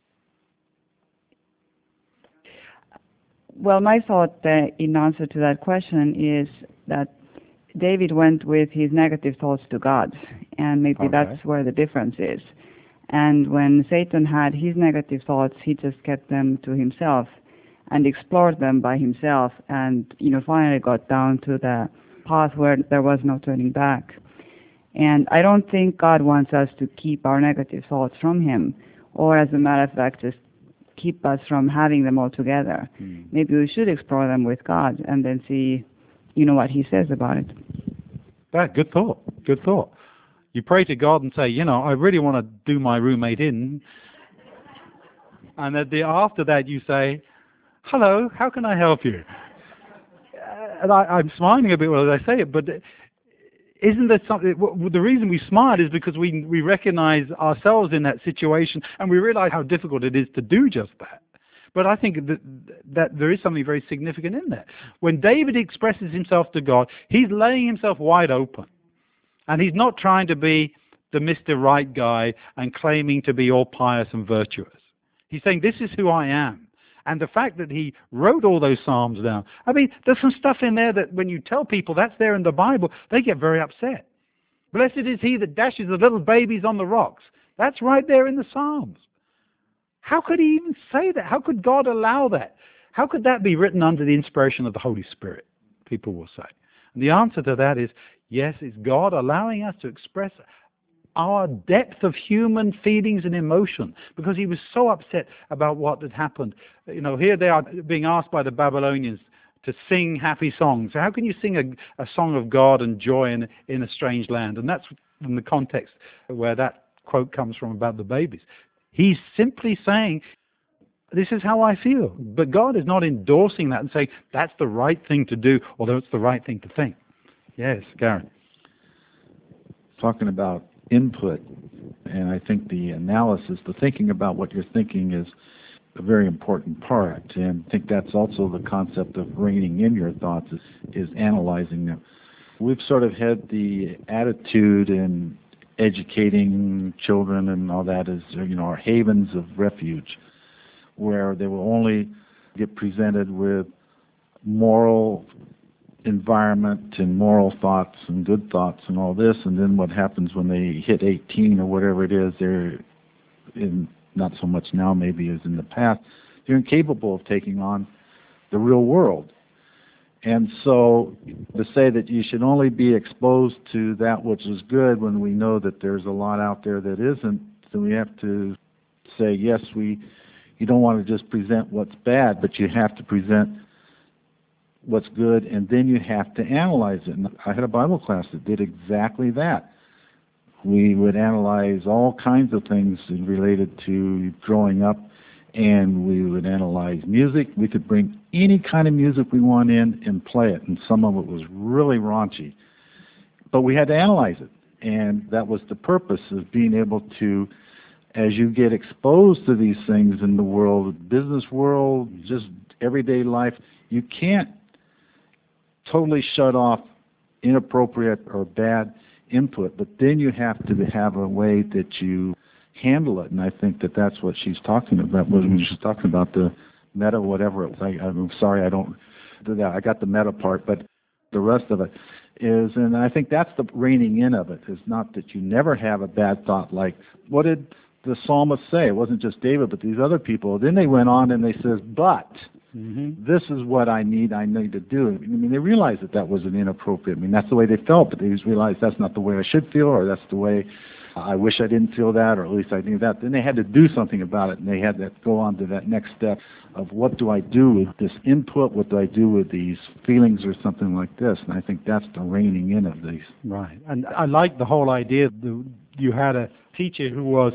Well, my thought in answer to that question is that David went with his negative thoughts to God, and maybe that's where the difference is. And when Satan had his negative thoughts, he just kept them to himself and explored them by himself, and finally got down to the path where there was no turning back. And I don't think God wants us to keep our negative thoughts from him, or as a matter of fact, just keep us from having them all together. Maybe we should explore them with God and then see, what he says about it. Good thought. Good thought. You pray to God and say, I really want to do my roommate in. And after that you say, hello, how can I help you? And I'm smiling a bit as I say it, but isn't there something? The reason we smile is because we recognize ourselves in that situation, and we realize how difficult it is to do just that. But I think that there is something very significant in that. When David expresses himself to God, he's laying himself wide open. And he's not trying to be the Mr. Right guy and claiming to be all pious and virtuous. He's saying, this is who I am. And the fact that he wrote all those Psalms down, I mean, there's some stuff in there that when you tell people that's there in the Bible, they get very upset. Blessed is he that dashes the little babies on the rocks. That's right there in the Psalms. How could he even say that? How could God allow that? How could that be written under the inspiration of the Holy Spirit? People will say. And the answer to that is, yes, it's God allowing us to express our depth of human feelings and emotion, because he was so upset about what had happened. Here they are being asked by the Babylonians to sing happy songs. So how can you sing a song of God and joy in a strange land? And that's in the context where that quote comes from about the babies. He's simply saying, this is how I feel. But God is not endorsing that and saying, that's the right thing to do, although it's the right thing to think. Yes, Garen. Talking about input, and I think the analysis, the thinking about what you're thinking is a very important part, and I think that's also the concept of reining in your thoughts is analyzing them. We've sort of had the attitude in educating children and all that is, our havens of refuge, where they will only get presented with moral environment and moral thoughts and good thoughts and all this, and then what happens when they hit 18 or whatever it is, they're in, not so much now maybe as in the past, they're incapable of taking on the real world. And so to say that you should only be exposed to that which is good when we know that there's a lot out there that isn't, then we have to say, yes, you don't want to just present what's bad, but you have to present what's good, and then you have to analyze it. And I had a Bible class that did exactly that. We would analyze all kinds of things related to growing up, and we would analyze music. We could bring any kind of music we want in and play it, and some of it was really raunchy. But we had to analyze it, and that was the purpose of being able to, as you get exposed to these things in the world, business world, just everyday life, you can't totally shut off inappropriate or bad input, but then you have to have a way that you handle it, and I think that that's what she's talking about when she's talking about the meta, whatever it was. I'm sorry, I don't do that. I got the meta part, but the rest of it is, and I think that's the reining in of it, is not that you never have a bad thought. Like, what did the psalmist say? It wasn't just David, but these other people. Then they went on and they says, but this is what I need to do. I mean, they realized that was an inappropriate. I mean, that's the way they felt, but they just realized that's not the way I should feel, or that's the way I wish I didn't feel that, or at least I knew that. Then they had to do something about it, and they had to go on to that next step of what do I do with this input, what do I do with these feelings or something like this. And I think that's the reining in of these. Right. And I like the whole idea that you had a teacher who was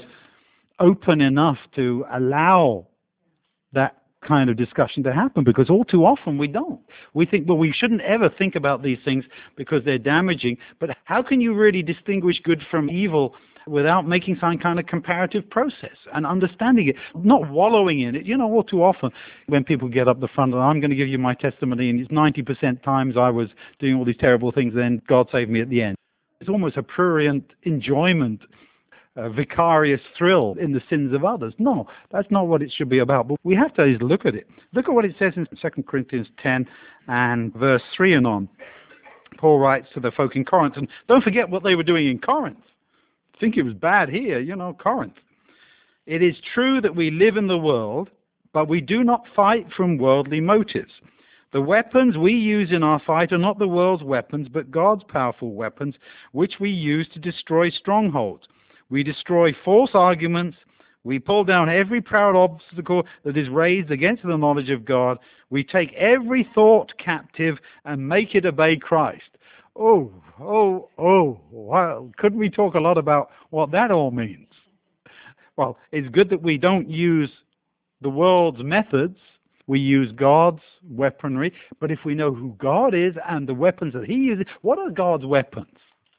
open enough to allow that kind of discussion to happen, because all too often we don't. We think, well, we shouldn't ever think about these things because they're damaging, but how can you really distinguish good from evil without making some kind of comparative process and understanding it, not wallowing in it? You know, all too often when people get up the front and I'm going to give you my testimony, and it's 90% times I was doing all these terrible things, then God saved me at the end. It's almost a prurient enjoyment, a vicarious thrill in the sins of others. No, that's not what it should be about. But we have to look at it. Look at what it says in 2 Corinthians 10 and verse 3 and on. Paul writes to the folk in Corinth, and don't forget what they were doing in Corinth. I think it was bad here, Corinth. It is true that we live in the world, but we do not fight from worldly motives. The weapons we use in our fight are not the world's weapons, but God's powerful weapons, which we use to destroy strongholds. We destroy false arguments. We pull down every proud obstacle that is raised against the knowledge of God. We take every thought captive and make it obey Christ. Well, couldn't we talk a lot about what that all means? Well, it's good that we don't use the world's methods. We use God's weaponry. But if we know who God is and the weapons that He uses, what are God's weapons?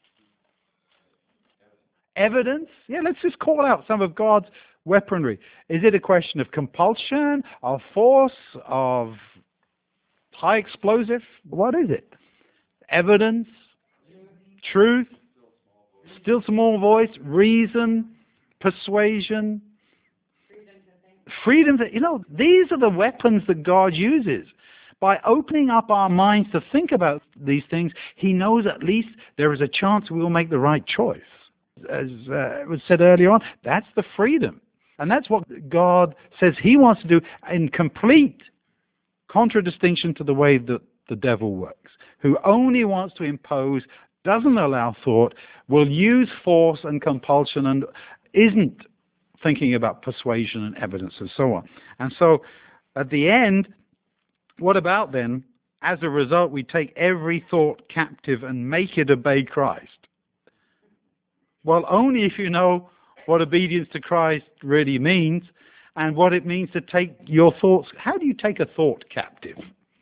Evidence? Yeah, let's just call out some of God's weaponry. Is it a question of compulsion, of force, of high explosive? What is it? Evidence, truth, still small voice, reason, persuasion, freedom. These are the weapons that God uses. By opening up our minds to think about these things, He knows at least there is a chance we will make the right choice. As was said earlier on, that's the freedom. And that's what God says He wants to do, in complete contradistinction to the way that the devil works, who only wants to impose, doesn't allow thought, will use force and compulsion, and isn't thinking about persuasion and evidence and so on. And so at the end, what about then, as a result, we take every thought captive and make it obey Christ? Well, only if you know what obedience to Christ really means and what it means to take your thoughts. How do you take a thought captive?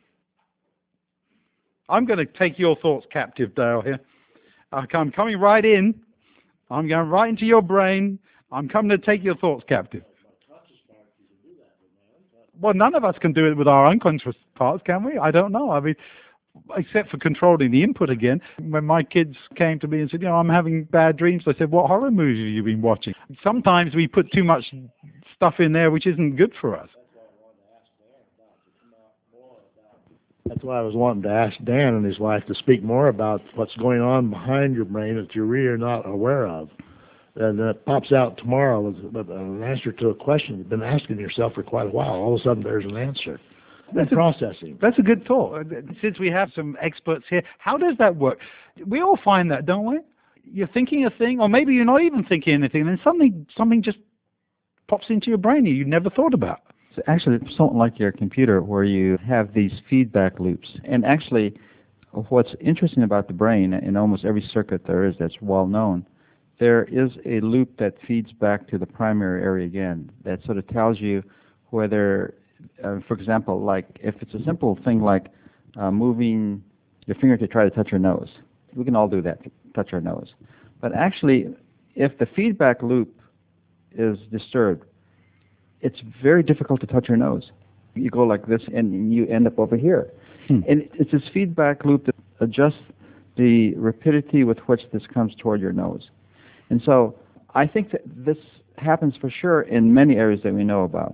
I'm going to take your thoughts captive, Dale, here. I'm coming right in. I'm going right into your brain. I'm coming to take your thoughts captive. Well, none of us can do it with our unconscious parts, can we? I don't know. I mean, except for controlling the input again. When my kids came to me and said, I'm having bad dreams, I said, what horror movies have you been watching? Sometimes we put too much stuff in there which isn't good for us. That's why I was wanting to ask Dan and his wife to speak more about what's going on behind your brain that you really are not aware of. And it pops out tomorrow as an answer to a question you've been asking yourself for quite a while. All of a sudden, there's an answer. That's processing. That's a good thought. Since we have some experts here, how does that work? We all find that, don't we? You're thinking a thing, or maybe you're not even thinking anything, and then something just pops into your brain you never thought about. So actually, it's something like your computer where you have these feedback loops. And actually, what's interesting about the brain, in almost every circuit there is that's well known, there is a loop that feeds back to the primary area again that sort of tells you whether, for example, like if it's a simple thing like moving your finger to try to touch your nose. We can all do that, touch our nose. But actually, if the feedback loop is disturbed, it's very difficult to touch your nose. You go like this and you end up over here. And it's this feedback loop that adjusts the rapidity with which this comes toward your nose. And so I think that this happens for sure in many areas that we know about.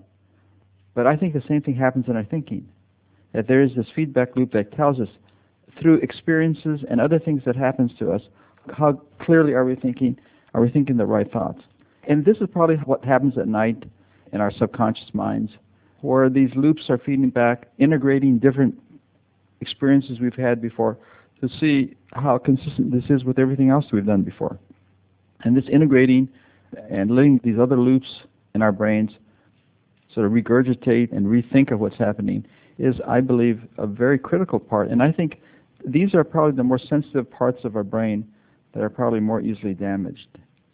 But I think the same thing happens in our thinking, that there is this feedback loop that tells us through experiences and other things that happens to us, how clearly are we thinking the right thoughts. And this is probably what happens at night in our subconscious minds, where these loops are feeding back, integrating different experiences we've had before to see how consistent this is with everything else we've done before. And this integrating and letting these other loops in our brains sort of regurgitate and rethink of what's happening is, I believe, a very critical part. And I think these are probably the more sensitive parts of our brain that are probably more easily damaged.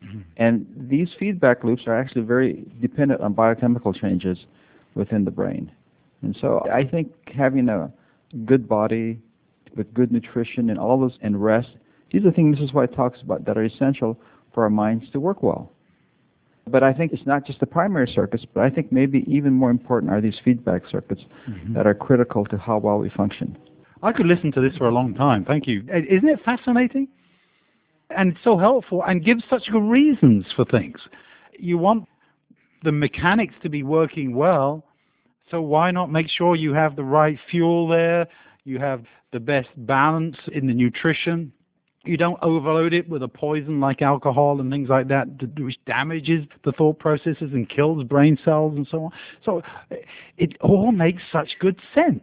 And these feedback loops are actually very dependent on biochemical changes within the brain. And so I think having a good body with good nutrition and all those and rest, these are things, this is why it talks about, that are essential for our minds to work well. But I think it's not just the primary circuits, but I think maybe even more important are these feedback circuits that are critical to how well we function. I could listen to this for a long time. Thank you. Isn't it fascinating? And it's so helpful and gives such good reasons for things. You want the mechanics to be working well, so why not make sure you have the right fuel there, you have the best balance in the nutrition, you don't overload it with a poison like alcohol and things like that, which damages the thought processes and kills brain cells and so on. So it all makes such good sense.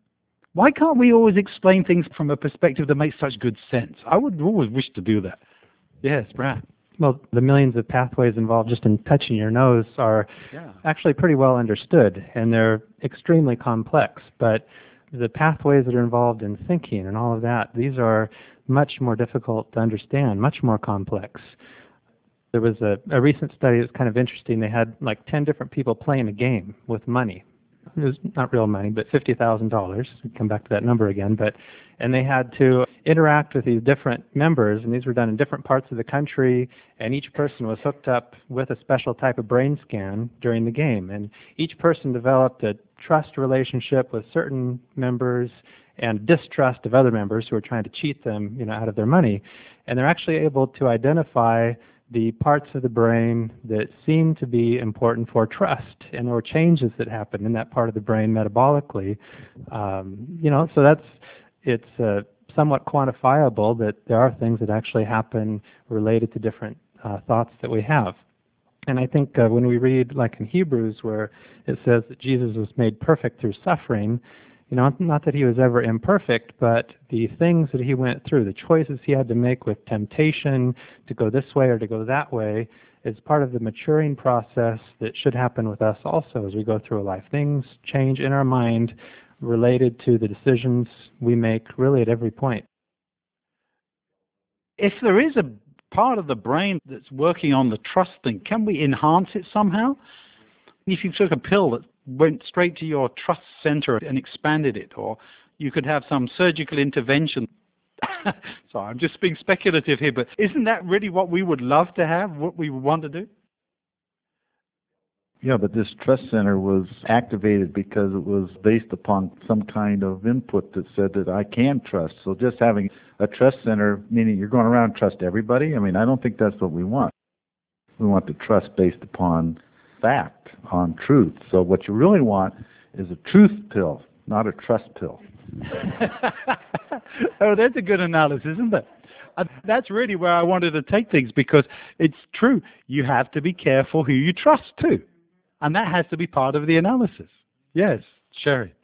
Why can't we always explain things from a perspective that makes such good sense? I would always wish to do that. Yes, Brad. Well, the millions of pathways involved just in touching your nose are actually pretty well understood, and they're extremely complex. But the pathways that are involved in thinking and all of that, these are much more difficult to understand, much more complex. There was a recent study that was kind of interesting. They had like 10 different people playing a game with money. It was not real money, but $50,000. We'll come back to that number again. And they had to interact with these different members, and these were done in different parts of the country, and each person was hooked up with a special type of brain scan during the game. And each person developed a trust relationship with certain members and distrust of other members who were trying to cheat them, out of their money. And they're actually able to identify the parts of the brain that seem to be important for trust, and there were changes that happened in that part of the brain metabolically. So it's somewhat quantifiable that there are things that actually happen related to different thoughts that we have. And I think when we read, like in Hebrews, where it says that Jesus was made perfect through suffering, not that he was ever imperfect, but the things that he went through, the choices he had to make with temptation to go this way or to go that way, is part of the maturing process that should happen with us also as we go through life. Things change in our mind related to the decisions we make really at every point. If there is a part of the brain that's working on the trust thing, can we enhance it somehow? If you took a pill that went straight to your trust center and expanded it, or you could have some surgical intervention. So I'm just being speculative here, but isn't that really what we would love to have, what we want to do? Yeah, but this trust center was activated because it was based upon some kind of input that said that I can trust. So just having a trust center, meaning you're going around and trust everybody, I don't think that's what we want. We want the trust based upon fact, on truth. So what you really want is a truth pill. not a trust pill. Oh, that's a good analysis, isn't it? That's really where I wanted to take things, because it's true. You have to be careful who you trust too. And that has to be part of the analysis. Yes, Sherry.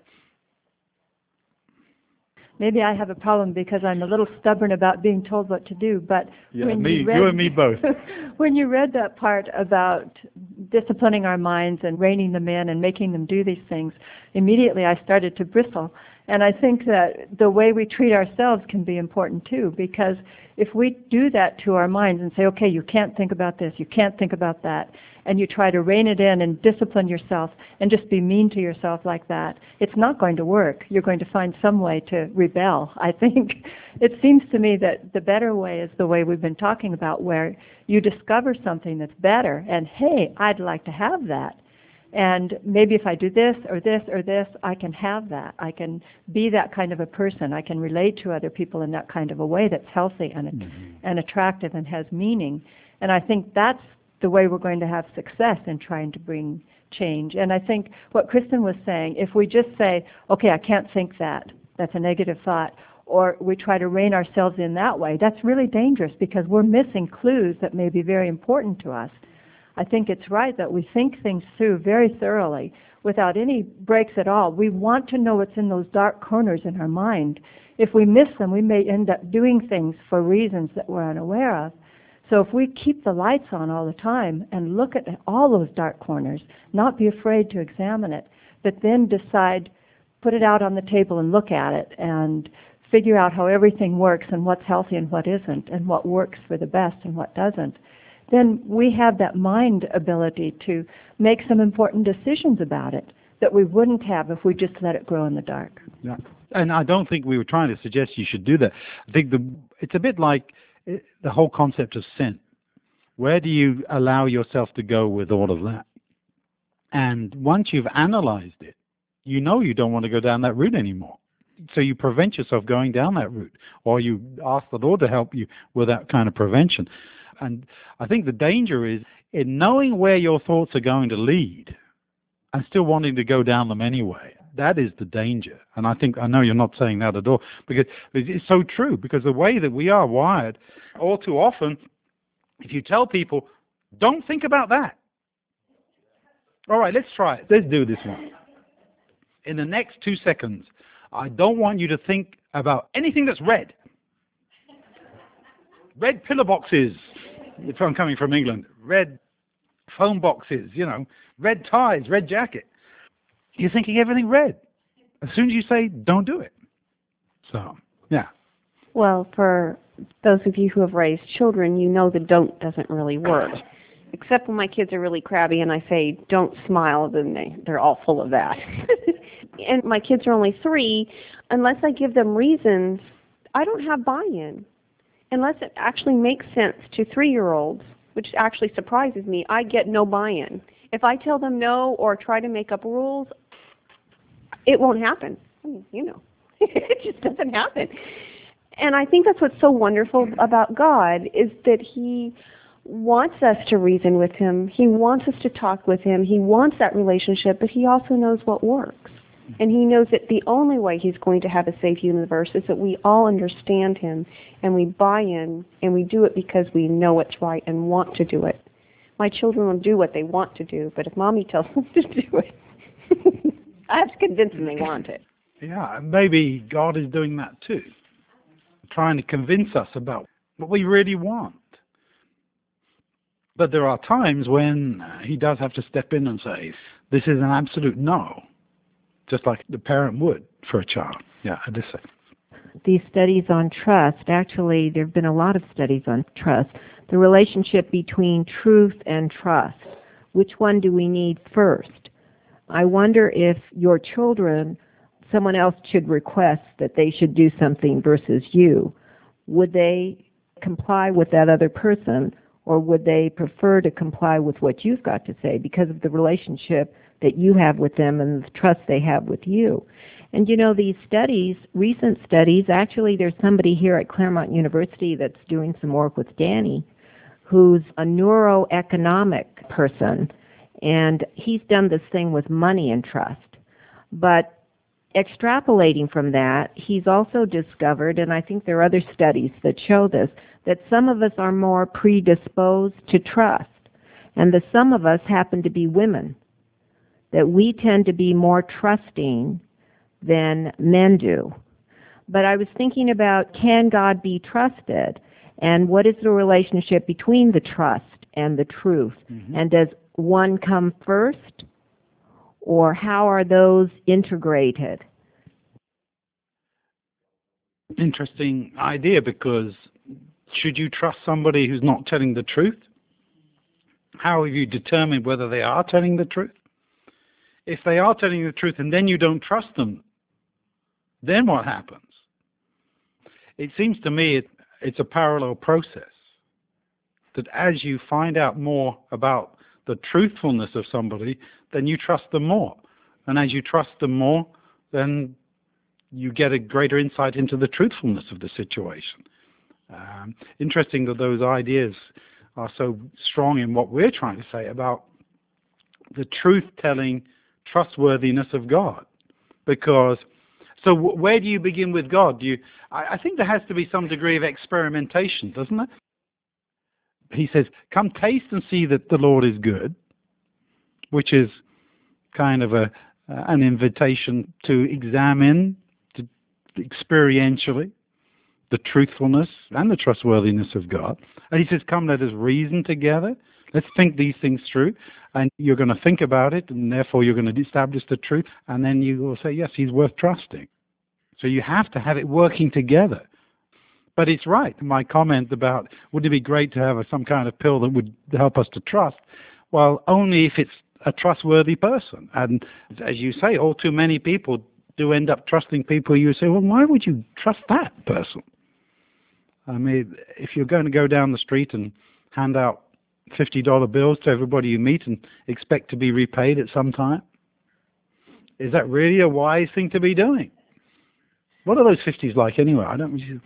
Maybe I have a problem because I'm a little stubborn about being told what to do, but you and me both. When you read that part about disciplining our minds and reining them in and making them do these things, immediately I started to bristle. And I think that the way we treat ourselves can be important too, because if we do that to our minds and say, okay, you can't think about this, you can't think about that, and you try to rein it in and discipline yourself and just be mean to yourself like that, it's not going to work. You're going to find some way to rebel, I think. It seems to me that the better way is the way we've been talking about, where you discover something that's better, and hey, I'd like to have that. And maybe if I do this or this or this, I can have that. I can be that kind of a person. I can relate to other people in that kind of a way that's healthy and attractive and has meaning. And I think that's the way we're going to have success in trying to bring change. And I think what Kristen was saying, if we just say, okay, I can't think that, that's a negative thought, or we try to rein ourselves in that way, that's really dangerous because we're missing clues that may be very important to us. I think it's right that we think things through very thoroughly without any breaks at all. We want to know what's in those dark corners in our mind. If we miss them, we may end up doing things for reasons that we're unaware of. So if we keep the lights on all the time and look at all those dark corners, not be afraid to examine it, but then decide, put it out on the table and look at it and figure out how everything works and what's healthy and what isn't and what works for the best and what doesn't, then we have that mind ability to make some important decisions about it that we wouldn't have if we just let it grow in the dark. Yeah. And I don't think we were trying to suggest you should do that. I think it's a bit like the whole concept of sin. Where do you allow yourself to go with all of that? And once you've analyzed it, you know you don't want to go down that route anymore. So you prevent yourself going down that route, or you ask the Lord to help you with that kind of prevention. And I think the danger is in knowing where your thoughts are going to lead and still wanting to go down them anyway. That is the danger. And I know you're not saying that at all, because it's so true, because the way that we are wired, all too often, if you tell people, don't think about that. All right, let's try it. Let's do this one. In the next 2 seconds, I don't want you to think about anything that's red. Red pillar boxes, if I'm coming from England, red phone boxes, red ties, red jacket. You're thinking everything red. As soon as you say, don't do it. So, yeah. Well, for those of you who have raised children, you know the don't doesn't really work. Except when my kids are really crabby and I say, don't smile, then they're all full of that. And my kids are only 3. Unless I give them reasons, I don't have buy-in. Unless it actually makes sense to 3-year-olds, which actually surprises me, I get no buy-in. If I tell them no or try to make up rules, it won't happen. It just doesn't happen. And I think that's what's so wonderful about God, is that He wants us to reason with Him. He wants us to talk with Him. He wants that relationship, but He also knows what works. And He knows that the only way He's going to have a safe universe is that we all understand Him and we buy in and we do it because we know it's right and want to do it. My children will do what they want to do, but if Mommy tells them to do it, I have to convince them they want it. Yeah, maybe God is doing that too, trying to convince us about what we really want. But there are times when He does have to step in and say, this is an absolute no, just like the parent would for a child. Yeah, I just say. These studies on trust, actually, there have been a lot of studies on trust. The relationship between truth and trust. Which one do we need first? I wonder if your children, someone else should request that they should do something versus you. Would they comply with that other person, or would they prefer to comply with what you've got to say because of the relationship that you have with them and the trust they have with you? And these studies, recent studies, actually there's somebody here at Claremont University that's doing some work with Danny, who's a neuroeconomic person, and he's done this thing with money and trust. But extrapolating from that, he's also discovered, and I think there are other studies that show this, that some of us are more predisposed to trust, and that some of us happen to be women, that we tend to be more trusting than men do. But I was thinking about, can God be trusted? And what is the relationship between the trust and the truth? Mm-hmm. And does one come first? Or how are those integrated? Interesting idea, because should you trust somebody who's not telling the truth? How have you determined whether they are telling the truth? If they are telling the truth and then you don't trust them, then what happens? It seems to me it's a parallel process, that as you find out more about the truthfulness of somebody, then you trust them more. And as you trust them more, then you get a greater insight into the truthfulness of the situation. Interesting that those ideas are so strong in what we're trying to say about the truth-telling trustworthiness of God. Because, so where do you begin with God? I think there has to be some degree of experimentation, doesn't there? He says, come taste and see that the Lord is good, which is kind of an invitation to examine experientially the truthfulness and the trustworthiness of God. And he says, come, let us reason together. Let's think these things through. And you're going to think about it, and therefore you're going to establish the truth. And then you will say, yes, he's worth trusting. So you have to have it working together. But it's right, my comment about, wouldn't it be great to have some kind of pill that would help us to trust? Well, only if it's a trustworthy person. And as you say, all too many people do end up trusting people. You say, well, why would you trust that person? I mean, if you're going to go down the street and hand out $50 bills to everybody you meet and expect to be repaid at some time, is that really a wise thing to be doing? What are those 50s like anyway? I don't really...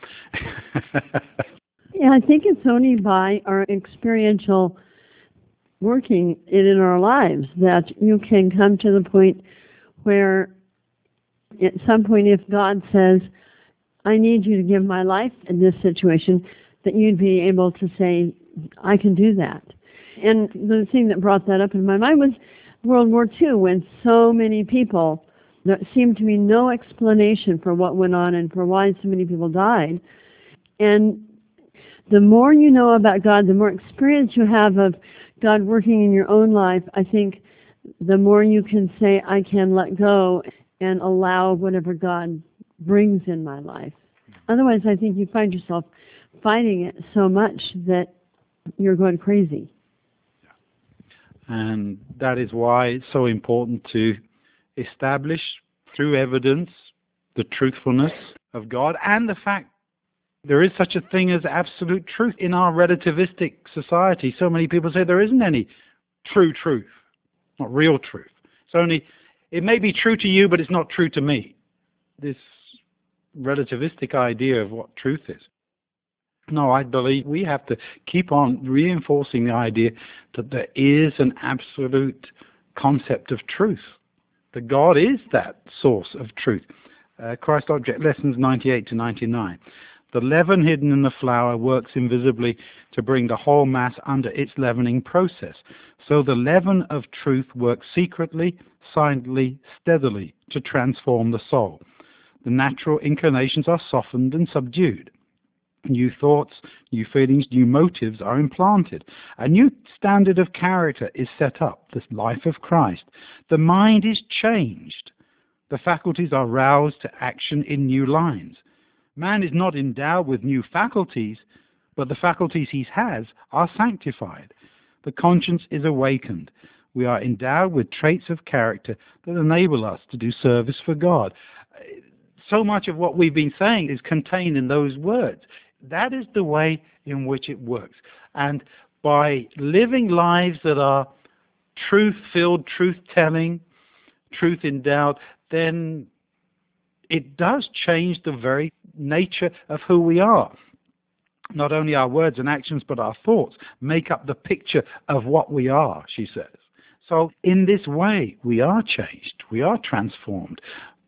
Yeah, I think it's only by our experiential working it in our lives that you can come to the point where at some point if God says, I need you to give my life in this situation, that you'd be able to say, I can do that. And the thing that brought that up in my mind was World War II, when so many people, there seemed to be no explanation for what went on and for why so many people died. And the more you know about God, the more experience you have of God working in your own life, I think the more you can say, I can let go and allow whatever God brings in my life. Otherwise, I think you find yourself fighting it so much that you're going crazy. And that is why it's so important to establish through evidence the truthfulness of God and the fact there is such a thing as absolute truth in our relativistic society. So many people say there isn't any true truth, not real truth. It's only, it may be true to you, but it's not true to me. This relativistic idea of what truth is. No, I believe we have to keep on reinforcing the idea that there is an absolute concept of truth, that God is that source of truth. Christ Object Lessons 98 to 99. The leaven hidden in the flour works invisibly to bring the whole mass under its leavening process. So the leaven of truth works secretly, silently, steadily to transform the soul. The natural inclinations are softened and subdued. New thoughts, new feelings, new motives are implanted. A new standard of character is set up, the life of Christ. The mind is changed. The faculties are roused to action in new lines. Man is not endowed with new faculties, but the faculties he has are sanctified. The conscience is awakened. We are endowed with traits of character that enable us to do service for God. So much of what we've been saying is contained in those words. That is the way in which it works. And by living lives that are truth-filled, truth-telling, truth-endowed, then it does change the very nature of who we are. Not only our words and actions, but our thoughts make up the picture of what we are, she says. So in this way, we are changed, we are transformed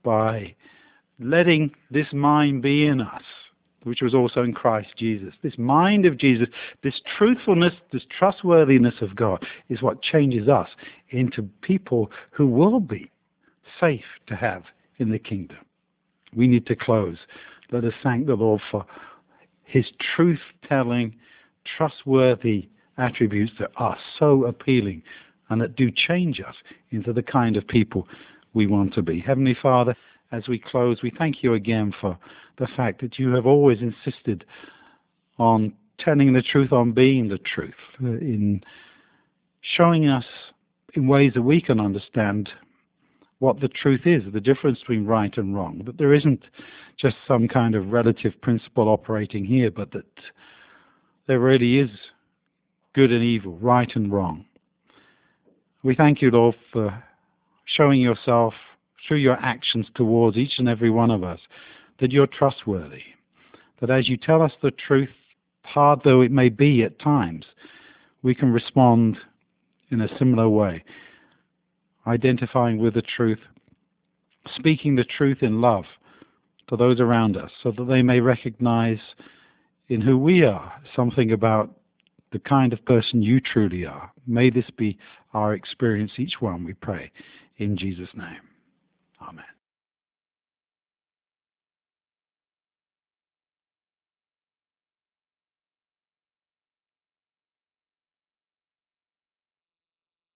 by letting this mind be in us, which was also in Christ Jesus. This mind of Jesus, this truthfulness, this trustworthiness of God is what changes us into people who will be safe to have in the kingdom. We need to close. Let us thank the Lord for his truth-telling, trustworthy attributes that are so appealing and that do change us into the kind of people we want to be. Heavenly Father, as we close, we thank you again for the fact that you have always insisted on telling the truth, on being the truth, in showing us in ways that we can understand what the truth is, the difference between right and wrong, that there isn't just some kind of relative principle operating here, but that there really is good and evil, right and wrong. We thank you, Lord, for showing yourself through your actions towards each and every one of us, that you're trustworthy, that as you tell us the truth, hard though it may be at times, we can respond in a similar way, identifying with the truth, speaking the truth in love to those around us, so that they may recognize in who we are something about the kind of person you truly are. May this be our experience, each one, we pray, in Jesus' name. Amen.